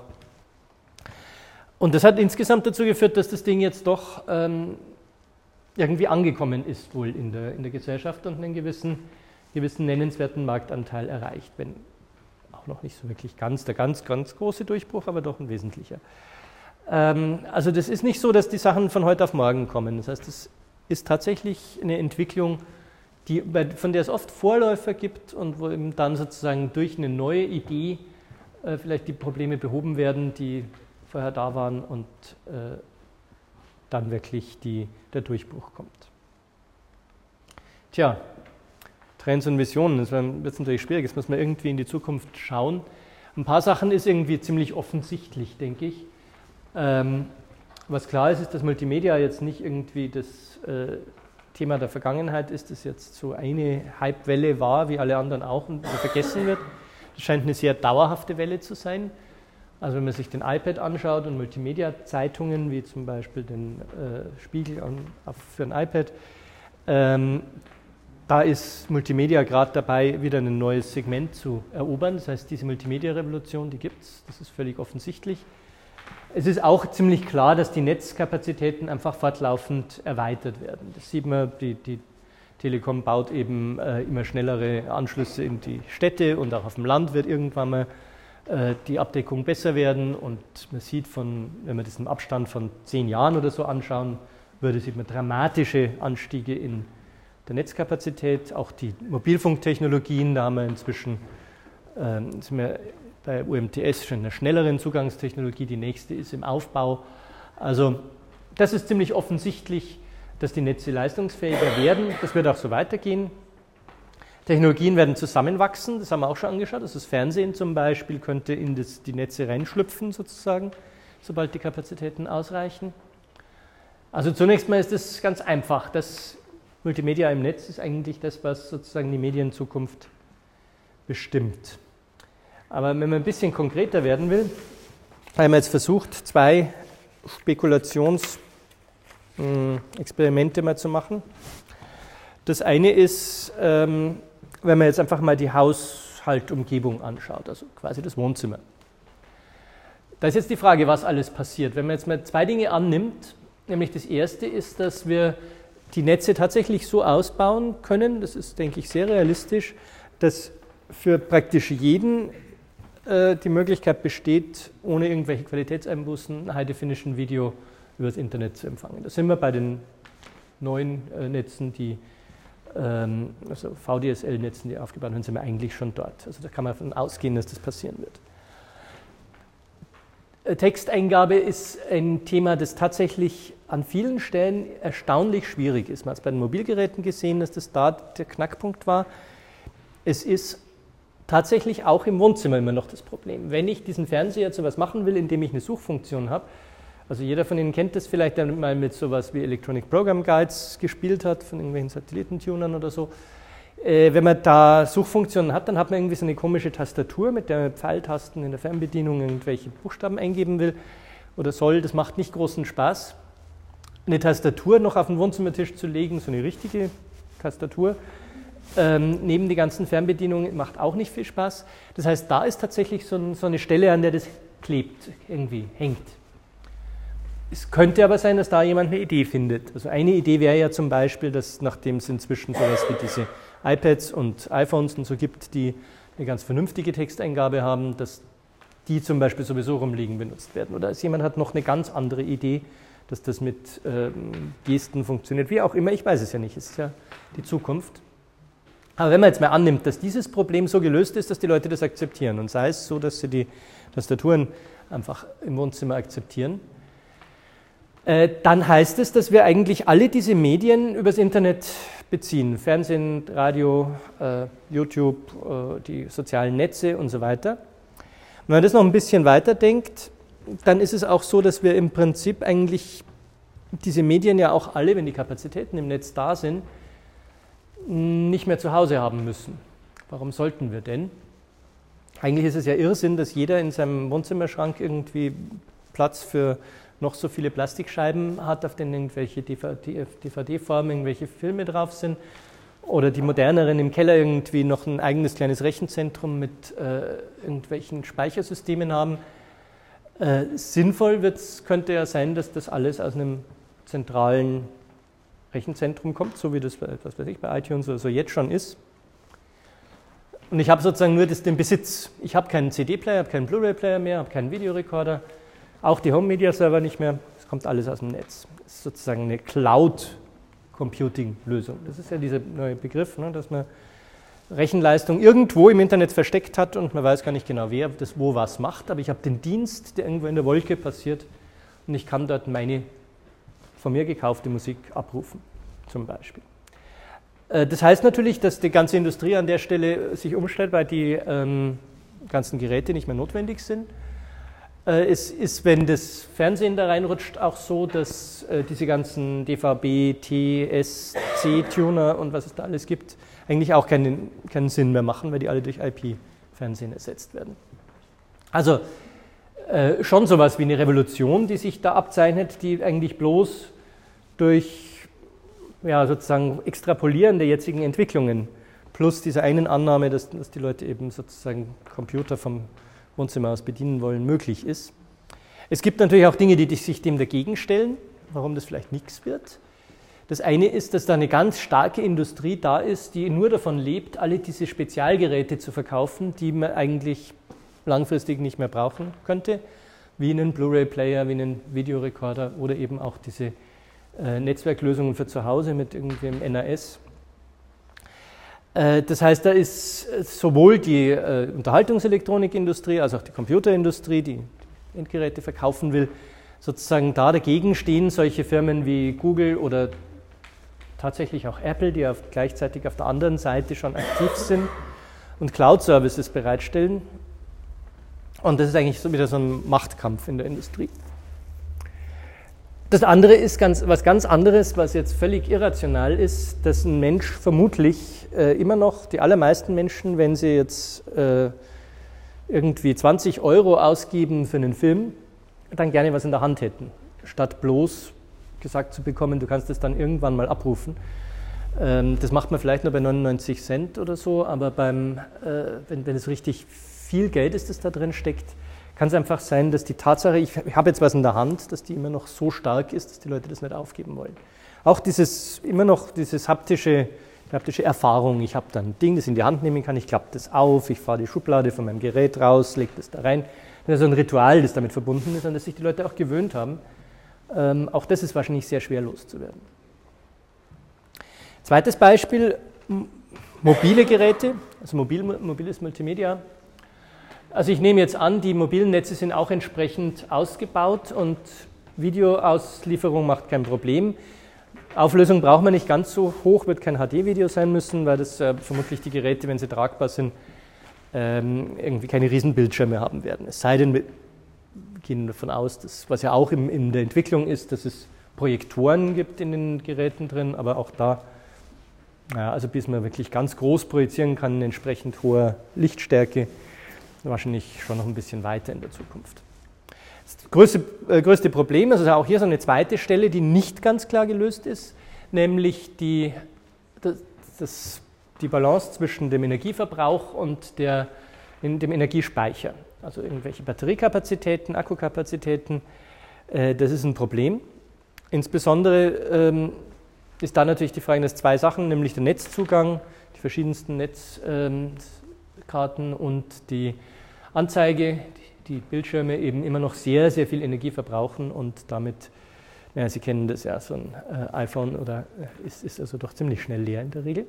Und das hat insgesamt dazu geführt, dass das Ding jetzt doch ähm, irgendwie angekommen ist wohl in der, in der Gesellschaft und einen gewissen, gewissen nennenswerten Marktanteil erreicht, wenn auch noch nicht so wirklich ganz der ganz, ganz große Durchbruch, aber doch ein wesentlicher. Ähm, also das ist nicht so, dass die Sachen von heute auf morgen kommen. Das heißt, es ist tatsächlich eine Entwicklung, die, von der es oft Vorläufer gibt und wo eben dann sozusagen durch eine neue Idee äh, vielleicht die Probleme behoben werden, die vorher da waren und äh, dann wirklich die, der Durchbruch kommt. Tja, Trends und Visionen, das wird natürlich schwierig, jetzt muss man irgendwie in die Zukunft schauen. Ein paar Sachen ist irgendwie ziemlich offensichtlich, denke ich. Ähm, was klar ist, ist, dass Multimedia jetzt nicht irgendwie das äh, Thema der Vergangenheit ist, das jetzt so eine Hypewelle war, wie alle anderen auch, und vergessen wird. Das scheint eine sehr dauerhafte Welle zu sein. Also wenn man sich den iPad anschaut und Multimedia-Zeitungen, wie zum Beispiel den äh, Spiegel an, auf, für ein iPad, ähm, da ist Multimedia gerade dabei, wieder ein neues Segment zu erobern. Das heißt, diese Multimedia-Revolution, die gibt es, das ist völlig offensichtlich. Es ist auch ziemlich klar, dass die Netzkapazitäten einfach fortlaufend erweitert werden. Das sieht man, die, die Telekom baut eben äh, immer schnellere Anschlüsse in die Städte und auch auf dem Land wird irgendwann mal die Abdeckung besser werden und man sieht von, wenn wir das im Abstand von zehn Jahren oder so anschauen würde, sieht man dramatische Anstiege in der Netzkapazität, auch die Mobilfunktechnologien, da haben wir inzwischen äh, sind wir bei U M T S schon einer schnelleren Zugangstechnologie, die nächste ist im Aufbau. Also das ist ziemlich offensichtlich, dass die Netze leistungsfähiger werden, das wird auch so weitergehen. Technologien werden zusammenwachsen, das haben wir auch schon angeschaut. Also das Fernsehen zum Beispiel könnte in das, die Netze reinschlüpfen sozusagen, sobald die Kapazitäten ausreichen. Also zunächst mal ist es ganz einfach. Das Multimedia im Netz ist eigentlich das, was sozusagen die Medienzukunft bestimmt. Aber wenn man ein bisschen konkreter werden will, haben wir jetzt versucht, zwei Spekulationsexperimente mal zu machen. Das eine ist, ähm, wenn man jetzt einfach mal die Haushaltumgebung anschaut, also quasi das Wohnzimmer. Da ist jetzt die Frage, was alles passiert. Wenn man jetzt mal zwei Dinge annimmt, nämlich das erste ist, dass wir die Netze tatsächlich so ausbauen können, das ist, denke ich, sehr realistisch, dass für praktisch jeden äh, die Möglichkeit besteht, ohne irgendwelche Qualitätseinbußen High-Definition-Video über das Internet zu empfangen. Da sind wir bei den neuen äh, Netzen, die also V D S L-Netzen, die aufgebaut werden, sind wir eigentlich schon dort. Also da kann man davon ausgehen, dass das passieren wird. Texteingabe ist ein Thema, das tatsächlich an vielen Stellen erstaunlich schwierig ist. Man hat es bei den Mobilgeräten gesehen, dass das da der Knackpunkt war. Es ist tatsächlich auch im Wohnzimmer immer noch das Problem. Wenn ich diesen Fernseher zu was machen will, indem ich eine Suchfunktion habe, Also jeder von Ihnen kennt das vielleicht, der mal mit sowas wie Electronic Program Guides gespielt hat, von irgendwelchen Satellitentunern oder so. Äh, wenn man da Suchfunktionen hat, dann hat man irgendwie so eine komische Tastatur, mit der man Pfeiltasten in der Fernbedienung irgendwelche Buchstaben eingeben will oder soll. Das macht nicht großen Spaß. Eine Tastatur noch auf den Wohnzimmertisch zu legen, so eine richtige Tastatur, ähm, neben die ganzen Fernbedienungen macht auch nicht viel Spaß. Das heißt, da ist tatsächlich so, ein, so eine Stelle, an der das klebt, irgendwie hängt. Es könnte aber sein, dass da jemand eine Idee findet. Also eine Idee wäre ja zum Beispiel, dass nachdem es inzwischen sowas wie diese iPads und iPhones und so gibt, die eine ganz vernünftige Texteingabe haben, dass die zum Beispiel sowieso rumliegen benutzt werden. Oder als jemand hat noch eine ganz andere Idee, dass das mit ähm, Gesten funktioniert, wie auch immer, ich weiß es ja nicht, es ist ja die Zukunft. Aber wenn man jetzt mal annimmt, dass dieses Problem so gelöst ist, dass die Leute das akzeptieren und sei es so, dass sie die Tastaturen einfach im Wohnzimmer akzeptieren, äh, dann heißt es, dass wir eigentlich alle diese Medien übers Internet beziehen. Fernsehen, Radio, äh, YouTube, äh, die sozialen Netze und so weiter. Wenn man das noch ein bisschen weiterdenkt, dann ist es auch so, dass wir im Prinzip eigentlich diese Medien ja auch alle, wenn die Kapazitäten im Netz da sind, nicht mehr zu Hause haben müssen. Warum sollten wir denn? Eigentlich ist es ja Irrsinn, dass jeder in seinem Wohnzimmerschrank irgendwie Platz für noch so viele Plastikscheiben hat, auf denen irgendwelche D V D-Formen, irgendwelche Filme drauf sind, oder die moderneren im Keller irgendwie noch ein eigenes kleines Rechenzentrum mit äh, irgendwelchen Speichersystemen haben. Äh, sinnvoll wird's, könnte ja sein, dass das alles aus einem zentralen Rechenzentrum kommt, so wie das bei, was weiß ich, bei iTunes oder so jetzt schon ist. Und ich habe sozusagen nur das, den Besitz. Ich habe keinen C D-Player, habe keinen Blu-ray-Player mehr, habe keinen Videorekorder, auch die Home-Media-Server nicht mehr. Es kommt alles aus dem Netz. Das ist sozusagen eine Cloud-Computing-Lösung. Das ist ja dieser neue Begriff, ne, dass man Rechenleistung irgendwo im Internet versteckt hat und man weiß gar nicht genau, wer das wo was macht, aber ich habe den Dienst, der irgendwo in der Wolke passiert und ich kann dort meine von mir gekaufte Musik abrufen, zum Beispiel. Das heißt natürlich, dass die ganze Industrie an der Stelle sich umstellt, weil die ähm, ganzen Geräte nicht mehr notwendig sind. Äh, es ist, wenn das Fernsehen da reinrutscht, auch so, dass äh, diese ganzen D V B, T, S, C-Tuner und was es da alles gibt, eigentlich auch keinen, keinen Sinn mehr machen, weil die alle durch I P-Fernsehen ersetzt werden. Also äh, schon sowas wie eine Revolution, die sich da abzeichnet, die eigentlich bloß durch ja, sozusagen Extrapolieren der jetzigen Entwicklungen plus dieser einen Annahme, dass, dass die Leute eben sozusagen Computer vom Wohnzimmer aus bedienen wollen, möglich ist. Es gibt natürlich auch Dinge, die sich dem dagegen stellen, warum das vielleicht nichts wird. Das eine ist, dass da eine ganz starke Industrie da ist, die nur davon lebt, alle diese Spezialgeräte zu verkaufen, die man eigentlich langfristig nicht mehr brauchen könnte, wie einen Blu-ray-Player, wie einen Videorekorder oder eben auch diese äh, Netzwerklösungen für zu Hause mit irgendwem N A S. Äh, das heißt, da ist sowohl die äh, Unterhaltungselektronikindustrie als auch die Computerindustrie, die Endgeräte verkaufen will, sozusagen da dagegen stehen solche Firmen wie Google oder tatsächlich auch Apple, die auf, gleichzeitig auf der anderen Seite schon aktiv sind und Cloud-Services bereitstellen. Und das ist eigentlich so wieder so ein Machtkampf in der Industrie. Das andere ist ganz, was ganz anderes, was jetzt völlig irrational ist, dass ein Mensch vermutlich äh, immer noch, die allermeisten Menschen, wenn sie jetzt äh, irgendwie zwanzig Euro ausgeben für einen Film, dann gerne was in der Hand hätten, statt bloß gesagt zu bekommen, du kannst es dann irgendwann mal abrufen. Ähm, das macht man vielleicht nur bei neunundneunzig Cent oder so, aber beim, äh, wenn, wenn es richtig viel Geld ist, das da drin steckt, kann es einfach sein, dass die Tatsache, ich, ich habe jetzt was in der Hand, dass die immer noch so stark ist, dass die Leute das nicht aufgeben wollen. Auch dieses, immer noch dieses haptische, die haptische Erfahrung, ich habe dann ein Ding, das in die Hand nehmen kann, ich klappe das auf, ich fahre die Schublade von meinem Gerät raus, lege das da rein. Das ist so ein Ritual, das damit verbunden ist, an das sich die Leute auch gewöhnt haben. Ähm, auch das ist wahrscheinlich sehr schwer loszuwerden. Zweites Beispiel, mobile Geräte, also mobil, mobiles Multimedia. Also ich nehme jetzt an, die mobilen Netze sind auch entsprechend ausgebaut und Videoauslieferung macht kein Problem. Auflösung braucht man nicht ganz so hoch, wird kein H D-Video sein müssen, weil das äh, vermutlich die Geräte, wenn sie tragbar sind, ähm, irgendwie keine Riesenbildschirme haben werden. Es sei denn, gehen davon aus, dass, was ja auch im, in der Entwicklung ist, dass es Projektoren gibt in den Geräten drin, aber auch da, ja, also bis man wirklich ganz groß projizieren kann, in entsprechend hoher Lichtstärke, wahrscheinlich schon noch ein bisschen weiter in der Zukunft. Das größte, äh, größte Problem, also auch hier so eine zweite Stelle, die nicht ganz klar gelöst ist, nämlich die, das, das, die Balance zwischen dem Energieverbrauch und der, in dem Energiespeicher. Also irgendwelche Batteriekapazitäten, Akkukapazitäten, äh, das ist ein Problem. Insbesondere ähm, ist da natürlich die Frage, dass zwei Sachen, nämlich der Netzzugang, die verschiedensten Netzkarten ähm, und die Anzeige, die, die Bildschirme eben immer noch sehr, sehr viel Energie verbrauchen und damit, naja, Sie kennen das ja, so ein äh, iPhone oder äh, ist, ist also doch ziemlich schnell leer in der Regel.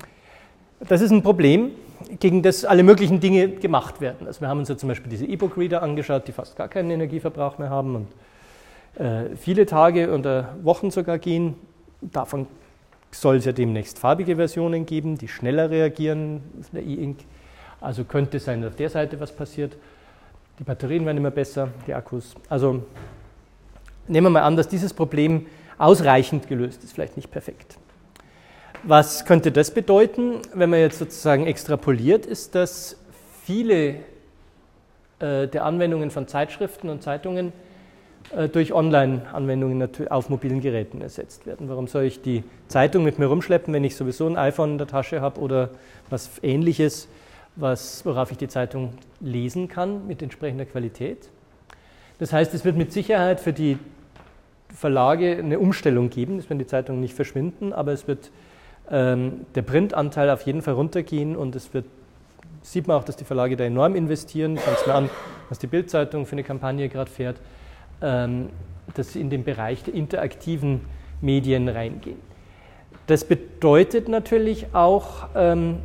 Das ist ein Problem, gegen das alle möglichen Dinge gemacht werden. Also wir haben uns ja zum Beispiel diese E-Book-Reader angeschaut, die fast gar keinen Energieverbrauch mehr haben und äh, viele Tage oder Wochen sogar gehen. Davon soll es ja demnächst farbige Versionen geben, die schneller reagieren, der E-Ink. Also könnte sein, dass auf der Seite was passiert. Die Batterien werden immer besser, die Akkus. Also nehmen wir mal an, dass dieses Problem ausreichend gelöst ist, vielleicht nicht perfekt. Was könnte das bedeuten, wenn man jetzt sozusagen extrapoliert, ist, dass viele äh, der Anwendungen von Zeitschriften und Zeitungen äh, durch Online-Anwendungen auf mobilen Geräten ersetzt werden. Warum soll ich die Zeitung mit mir rumschleppen, wenn ich sowieso ein iPhone in der Tasche habe oder was Ähnliches, was, worauf ich die Zeitung lesen kann mit entsprechender Qualität? Das heißt, es wird mit Sicherheit für die Verlage eine Umstellung geben, es werden die Zeitungen nicht verschwinden, aber es wird ähm, der Printanteil auf jeden Fall runtergehen und es wird, sieht man auch, dass die Verlage da enorm investieren. Schauen Sie mal an, was die Bild-Zeitung für eine Kampagne gerade fährt, ähm, dass sie in den Bereich der interaktiven Medien reingehen. Das bedeutet natürlich auch, ähm,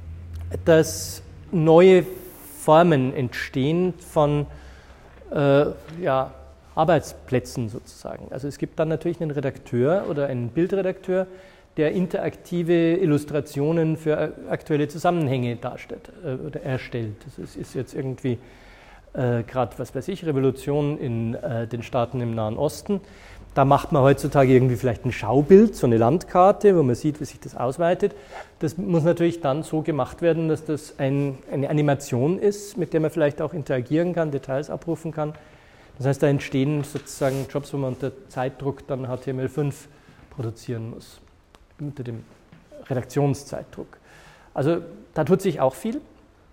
dass neue Formen entstehen von äh, ja, Arbeitsplätzen sozusagen. Also es gibt dann natürlich einen Redakteur oder einen Bildredakteur, der interaktive Illustrationen für aktuelle Zusammenhänge darstellt äh, oder erstellt. Das ist jetzt irgendwie äh, gerade, was weiß ich, Revolution in äh, den Staaten im Nahen Osten. Da macht man heutzutage irgendwie vielleicht ein Schaubild, so eine Landkarte, wo man sieht, wie sich das ausweitet. Das muss natürlich dann so gemacht werden, dass das ein, eine Animation ist, mit der man vielleicht auch interagieren kann, Details abrufen kann. Das heißt, da entstehen sozusagen Jobs, wo man unter Zeitdruck dann H T M L fünf produzieren muss, unter dem Redaktionszeitdruck. Also da tut sich auch viel.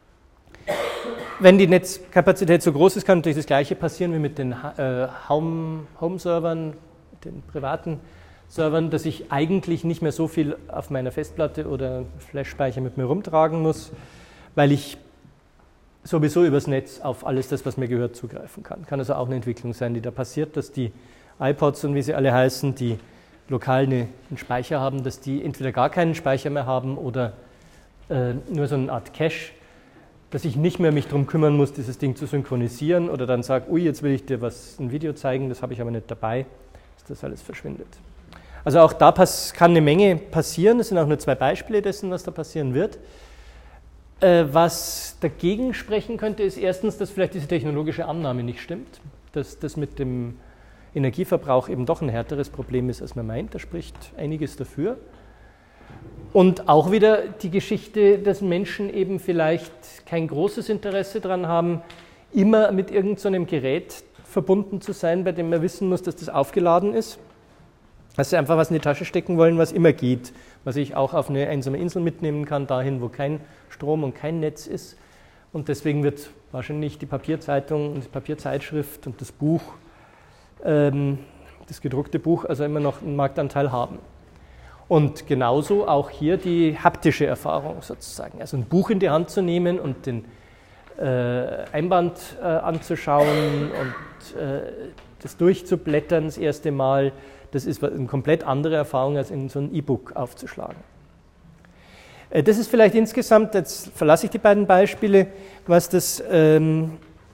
Wenn die Netzkapazität so groß ist, kann natürlich das Gleiche passieren wie mit den äh, Home-Servern, den privaten Servern, dass ich eigentlich nicht mehr so viel auf meiner Festplatte oder Flash-Speicher mit mir rumtragen muss, weil ich sowieso übers Netz auf alles das, was mir gehört, zugreifen kann. Kann also auch eine Entwicklung sein, die da passiert, dass die iPods und wie sie alle heißen, die lokal einen Speicher haben, dass die entweder gar keinen Speicher mehr haben oder äh, nur so eine Art Cache, dass ich nicht mehr mich darum kümmern muss, dieses Ding zu synchronisieren oder dann sage, ui, jetzt will ich dir was, ein Video zeigen, das habe ich aber nicht dabei, dass das alles verschwindet. Also auch da pass, kann eine Menge passieren, das sind auch nur zwei Beispiele dessen, was da passieren wird. Äh, was dagegen sprechen könnte, ist erstens, dass vielleicht diese technologische Annahme nicht stimmt, dass das mit dem Energieverbrauch eben doch ein härteres Problem ist, als man meint, da spricht einiges dafür. Und auch wieder die Geschichte, dass Menschen eben vielleicht kein großes Interesse daran haben, immer mit irgendeinem so Gerät verbunden zu sein, bei dem man wissen muss, dass das aufgeladen ist. Dass sie einfach was in die Tasche stecken wollen, was immer geht, was ich auch auf eine einsame Insel mitnehmen kann, dahin, wo kein Strom und kein Netz ist. Und deswegen wird wahrscheinlich die Papierzeitung und die Papierzeitschrift und das Buch, ähm, das gedruckte Buch, also immer noch einen Marktanteil haben. Und genauso auch hier die haptische Erfahrung sozusagen. Also ein Buch in die Hand zu nehmen und den äh, Einband äh, anzuschauen und äh, das durchzublättern das erste Mal, das ist eine komplett andere Erfahrung, als in so ein E-Book aufzuschlagen. Äh, das ist vielleicht insgesamt, jetzt verlasse ich die beiden Beispiele, was das ähm,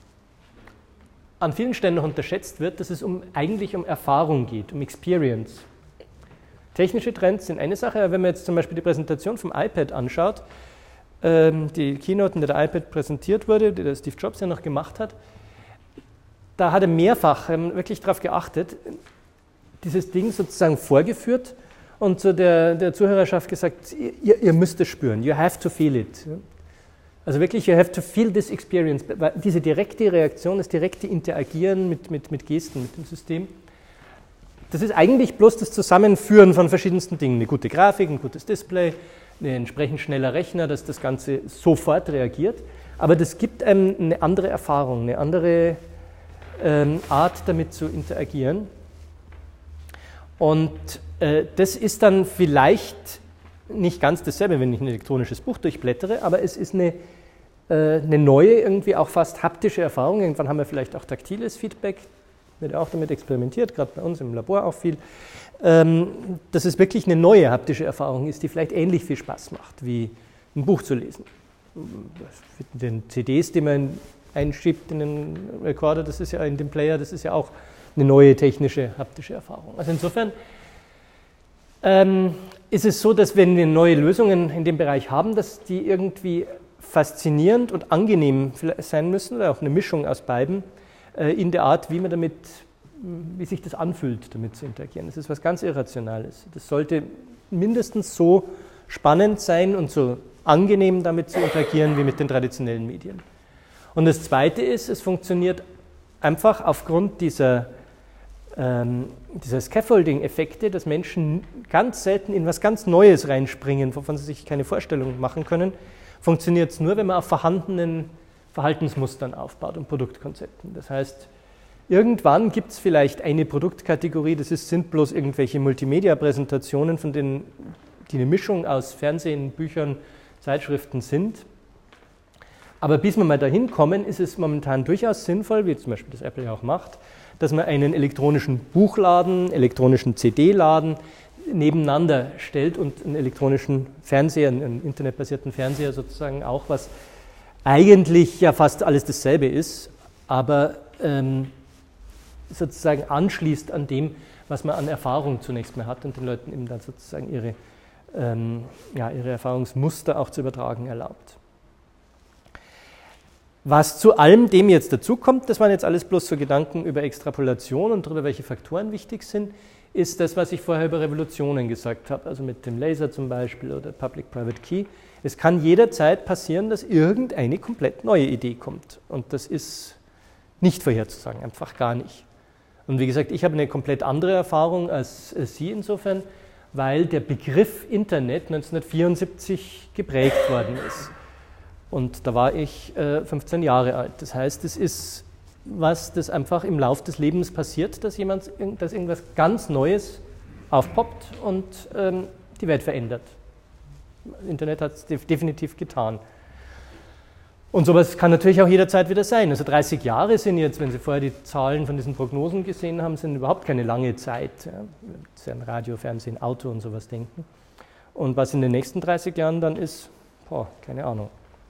an vielen Stellen noch unterschätzt wird, dass es um, eigentlich um Erfahrung geht, um Experience. Technische Trends sind eine Sache, aber wenn man jetzt zum Beispiel die Präsentation vom iPad anschaut, ähm, die Keynote, in der der iPad präsentiert wurde, die der Steve Jobs ja noch gemacht hat, da hat er mehrfach ähm, wirklich darauf geachtet, dieses Ding sozusagen vorgeführt und zu der, der Zuhörerschaft gesagt, ihr, ihr müsst es spüren, you have to feel it. Also wirklich, you have to feel this experience. Diese direkte Reaktion, das direkte Interagieren mit, mit, mit Gesten, mit dem System, das ist eigentlich bloß das Zusammenführen von verschiedensten Dingen. Eine gute Grafik, ein gutes Display, ein entsprechend schneller Rechner, dass das Ganze sofort reagiert. Aber das gibt einem eine andere Erfahrung, eine andere ähm, Art, damit zu interagieren. Und äh, das ist dann vielleicht nicht ganz dasselbe, wenn ich ein elektronisches Buch durchblättere, aber es ist eine, äh, eine neue, irgendwie auch fast haptische Erfahrung. Irgendwann haben wir vielleicht auch taktiles Feedback, wird auch damit experimentiert, gerade bei uns im Labor auch viel, ähm, dass es wirklich eine neue haptische Erfahrung ist, die vielleicht ähnlich viel Spaß macht, wie ein Buch zu lesen. Mit den C Ds, die man einschiebt in den Recorder, das ist ja in den Player, das ist ja auch eine neue technische, haptische Erfahrung. Also insofern ähm, ist es so, dass wenn wir neue Lösungen in dem Bereich haben, dass die irgendwie faszinierend und angenehm sein müssen, oder auch eine Mischung aus beiden, äh, in der Art, wie man damit, wie sich das anfühlt, damit zu interagieren. Das ist was ganz Irrationales. Das sollte mindestens so spannend sein und so angenehm damit zu interagieren wie mit den traditionellen Medien. Und das Zweite ist, es funktioniert einfach aufgrund dieser Ähm, dieser Scaffolding-Effekte, dass Menschen ganz selten in was ganz Neues reinspringen, wovon sie sich keine Vorstellung machen können, funktioniert es nur, wenn man auf vorhandenen Verhaltensmustern aufbaut und Produktkonzepten. Das heißt, irgendwann gibt es vielleicht eine Produktkategorie, das ist, sind bloß irgendwelche Multimedia-Präsentationen, von denen die eine Mischung aus Fernsehen, Büchern, Zeitschriften sind. Aber bis wir mal dahin kommen, ist es momentan durchaus sinnvoll, wie zum Beispiel das Apple ja auch macht, dass man einen elektronischen Buchladen, elektronischen C D-Laden nebeneinander stellt und einen elektronischen Fernseher, einen internetbasierten Fernseher sozusagen auch, was eigentlich ja fast alles dasselbe ist, aber ähm, sozusagen anschließt an dem, was man an Erfahrung zunächst mal hat und den Leuten eben dann sozusagen ihre, ähm, ja, ihre Erfahrungsmuster auch zu übertragen erlaubt. Was zu allem dem jetzt dazukommt, das waren jetzt alles bloß so Gedanken über Extrapolation und darüber, welche Faktoren wichtig sind, ist das, was ich vorher über Revolutionen gesagt habe, also mit dem Laser zum Beispiel oder Public-Private Key. Es kann jederzeit passieren, dass irgendeine komplett neue Idee kommt und das ist nicht vorherzusagen, einfach gar nicht. Und wie gesagt, ich habe eine komplett andere Erfahrung als Sie insofern, weil der Begriff Internet neunzehnhundertvierundsiebzig geprägt worden ist. Und da war ich äh, fünfzehn Jahre alt. Das heißt, es ist was, das einfach im Lauf des Lebens passiert, dass jemand, dass irgendwas ganz Neues aufpoppt und ähm, die Welt verändert. Das Internet hat es def- definitiv getan. Und sowas kann natürlich auch jederzeit wieder sein. Also dreißig Jahre sind jetzt, wenn Sie vorher die Zahlen von diesen Prognosen gesehen haben, sind überhaupt keine lange Zeit. Ja. Sie an Radio, Fernsehen, Auto und sowas denken. Und was in den nächsten dreißig Jahren dann ist, boah, keine Ahnung.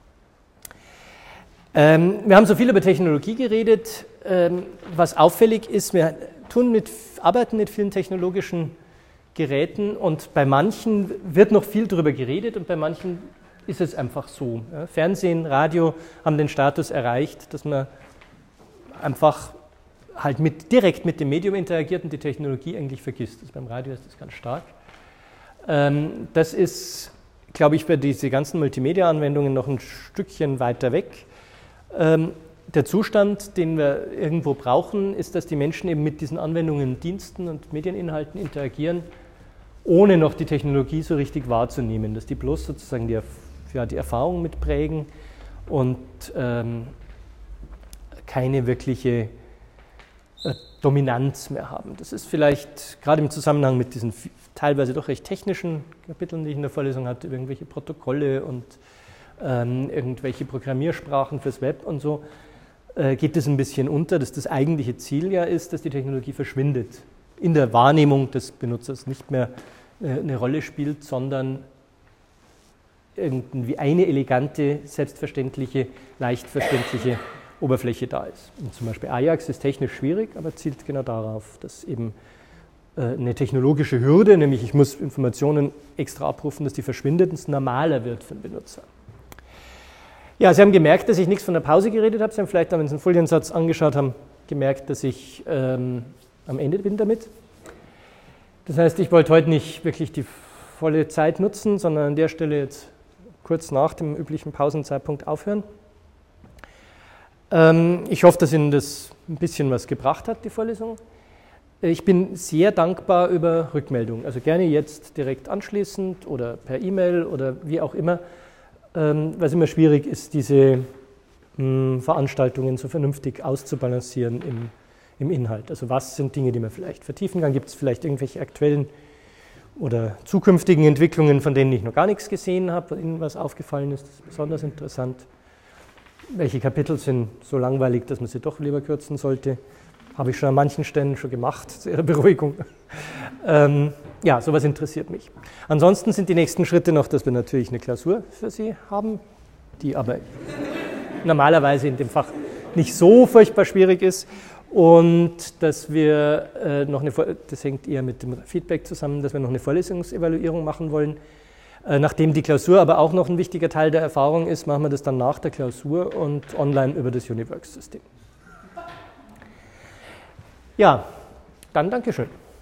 Ähm, wir haben so viel über Technologie geredet. Ähm, was auffällig ist, wir tun mit, arbeiten mit vielen technologischen Geräten und bei manchen wird noch viel darüber geredet und bei manchen ist es einfach so. Ja. Fernsehen, Radio haben den Status erreicht, dass man einfach halt mit, direkt mit dem Medium interagiert und die Technologie eigentlich vergisst. Also beim Radio ist das ganz stark. Ähm, das ist, glaube ich, für diese ganzen Multimedia-Anwendungen noch ein Stückchen weiter weg. Ähm, der Zustand, den wir irgendwo brauchen, ist, dass die Menschen eben mit diesen Anwendungen, Diensten und Medieninhalten interagieren, ohne noch die Technologie so richtig wahrzunehmen, dass die bloß sozusagen die, ja, die Erfahrung mitprägen und ähm, keine wirkliche äh, Dominanz mehr haben. Das ist vielleicht gerade im Zusammenhang mit diesen teilweise doch recht technischen Kapiteln, die ich in der Vorlesung hatte, über irgendwelche Protokolle und Ähm, irgendwelche Programmiersprachen fürs Web und so, äh, geht es ein bisschen unter, dass das eigentliche Ziel ja ist, dass die Technologie verschwindet, in der Wahrnehmung des Benutzers nicht mehr äh, eine Rolle spielt, sondern irgendwie eine elegante, selbstverständliche, leicht verständliche Oberfläche da ist. Und zum Beispiel Ajax ist technisch schwierig, aber zielt genau darauf, dass eben äh, eine technologische Hürde, nämlich ich muss Informationen extra abrufen, dass die verschwindet und es normaler wird für den Benutzer. Ja, Sie haben gemerkt, dass ich nichts von der Pause geredet habe. Sie haben vielleicht, wenn Sie einen Foliensatz angeschaut haben, gemerkt, dass ich ähm, am Ende bin damit. Das heißt, ich wollte heute nicht wirklich die volle Zeit nutzen, sondern an der Stelle jetzt kurz nach dem üblichen Pausenzeitpunkt aufhören. Ähm, ich hoffe, dass Ihnen das ein bisschen was gebracht hat, die Vorlesung. Ich bin sehr dankbar über Rückmeldungen, also gerne jetzt direkt anschließend oder per E-Mail oder wie auch immer, ähm, weil es immer schwierig ist, diese mh, Veranstaltungen so vernünftig auszubalancieren im, im Inhalt. Also was sind Dinge, die man vielleicht vertiefen kann? Gibt es vielleicht irgendwelche aktuellen oder zukünftigen Entwicklungen, von denen ich noch gar nichts gesehen habe, Ihnen was aufgefallen ist, das ist besonders interessant? Welche Kapitel sind so langweilig, dass man sie doch lieber kürzen sollte? Habe ich schon an manchen Stellen schon gemacht, zu Ihrer Beruhigung. ähm, ja, sowas interessiert mich. Ansonsten sind die nächsten Schritte noch, dass wir natürlich eine Klausur für Sie haben, die aber normalerweise in dem Fach nicht so furchtbar schwierig ist. Und dass wir äh, noch eine, das hängt eher mit dem Feedback zusammen, dass wir noch eine Vorlesungsevaluierung machen wollen. Äh, nachdem die Klausur aber auch noch ein wichtiger Teil der Erfahrung ist, machen wir das dann nach der Klausur und online über das Uniworks-System. Ja, dann Dankeschön.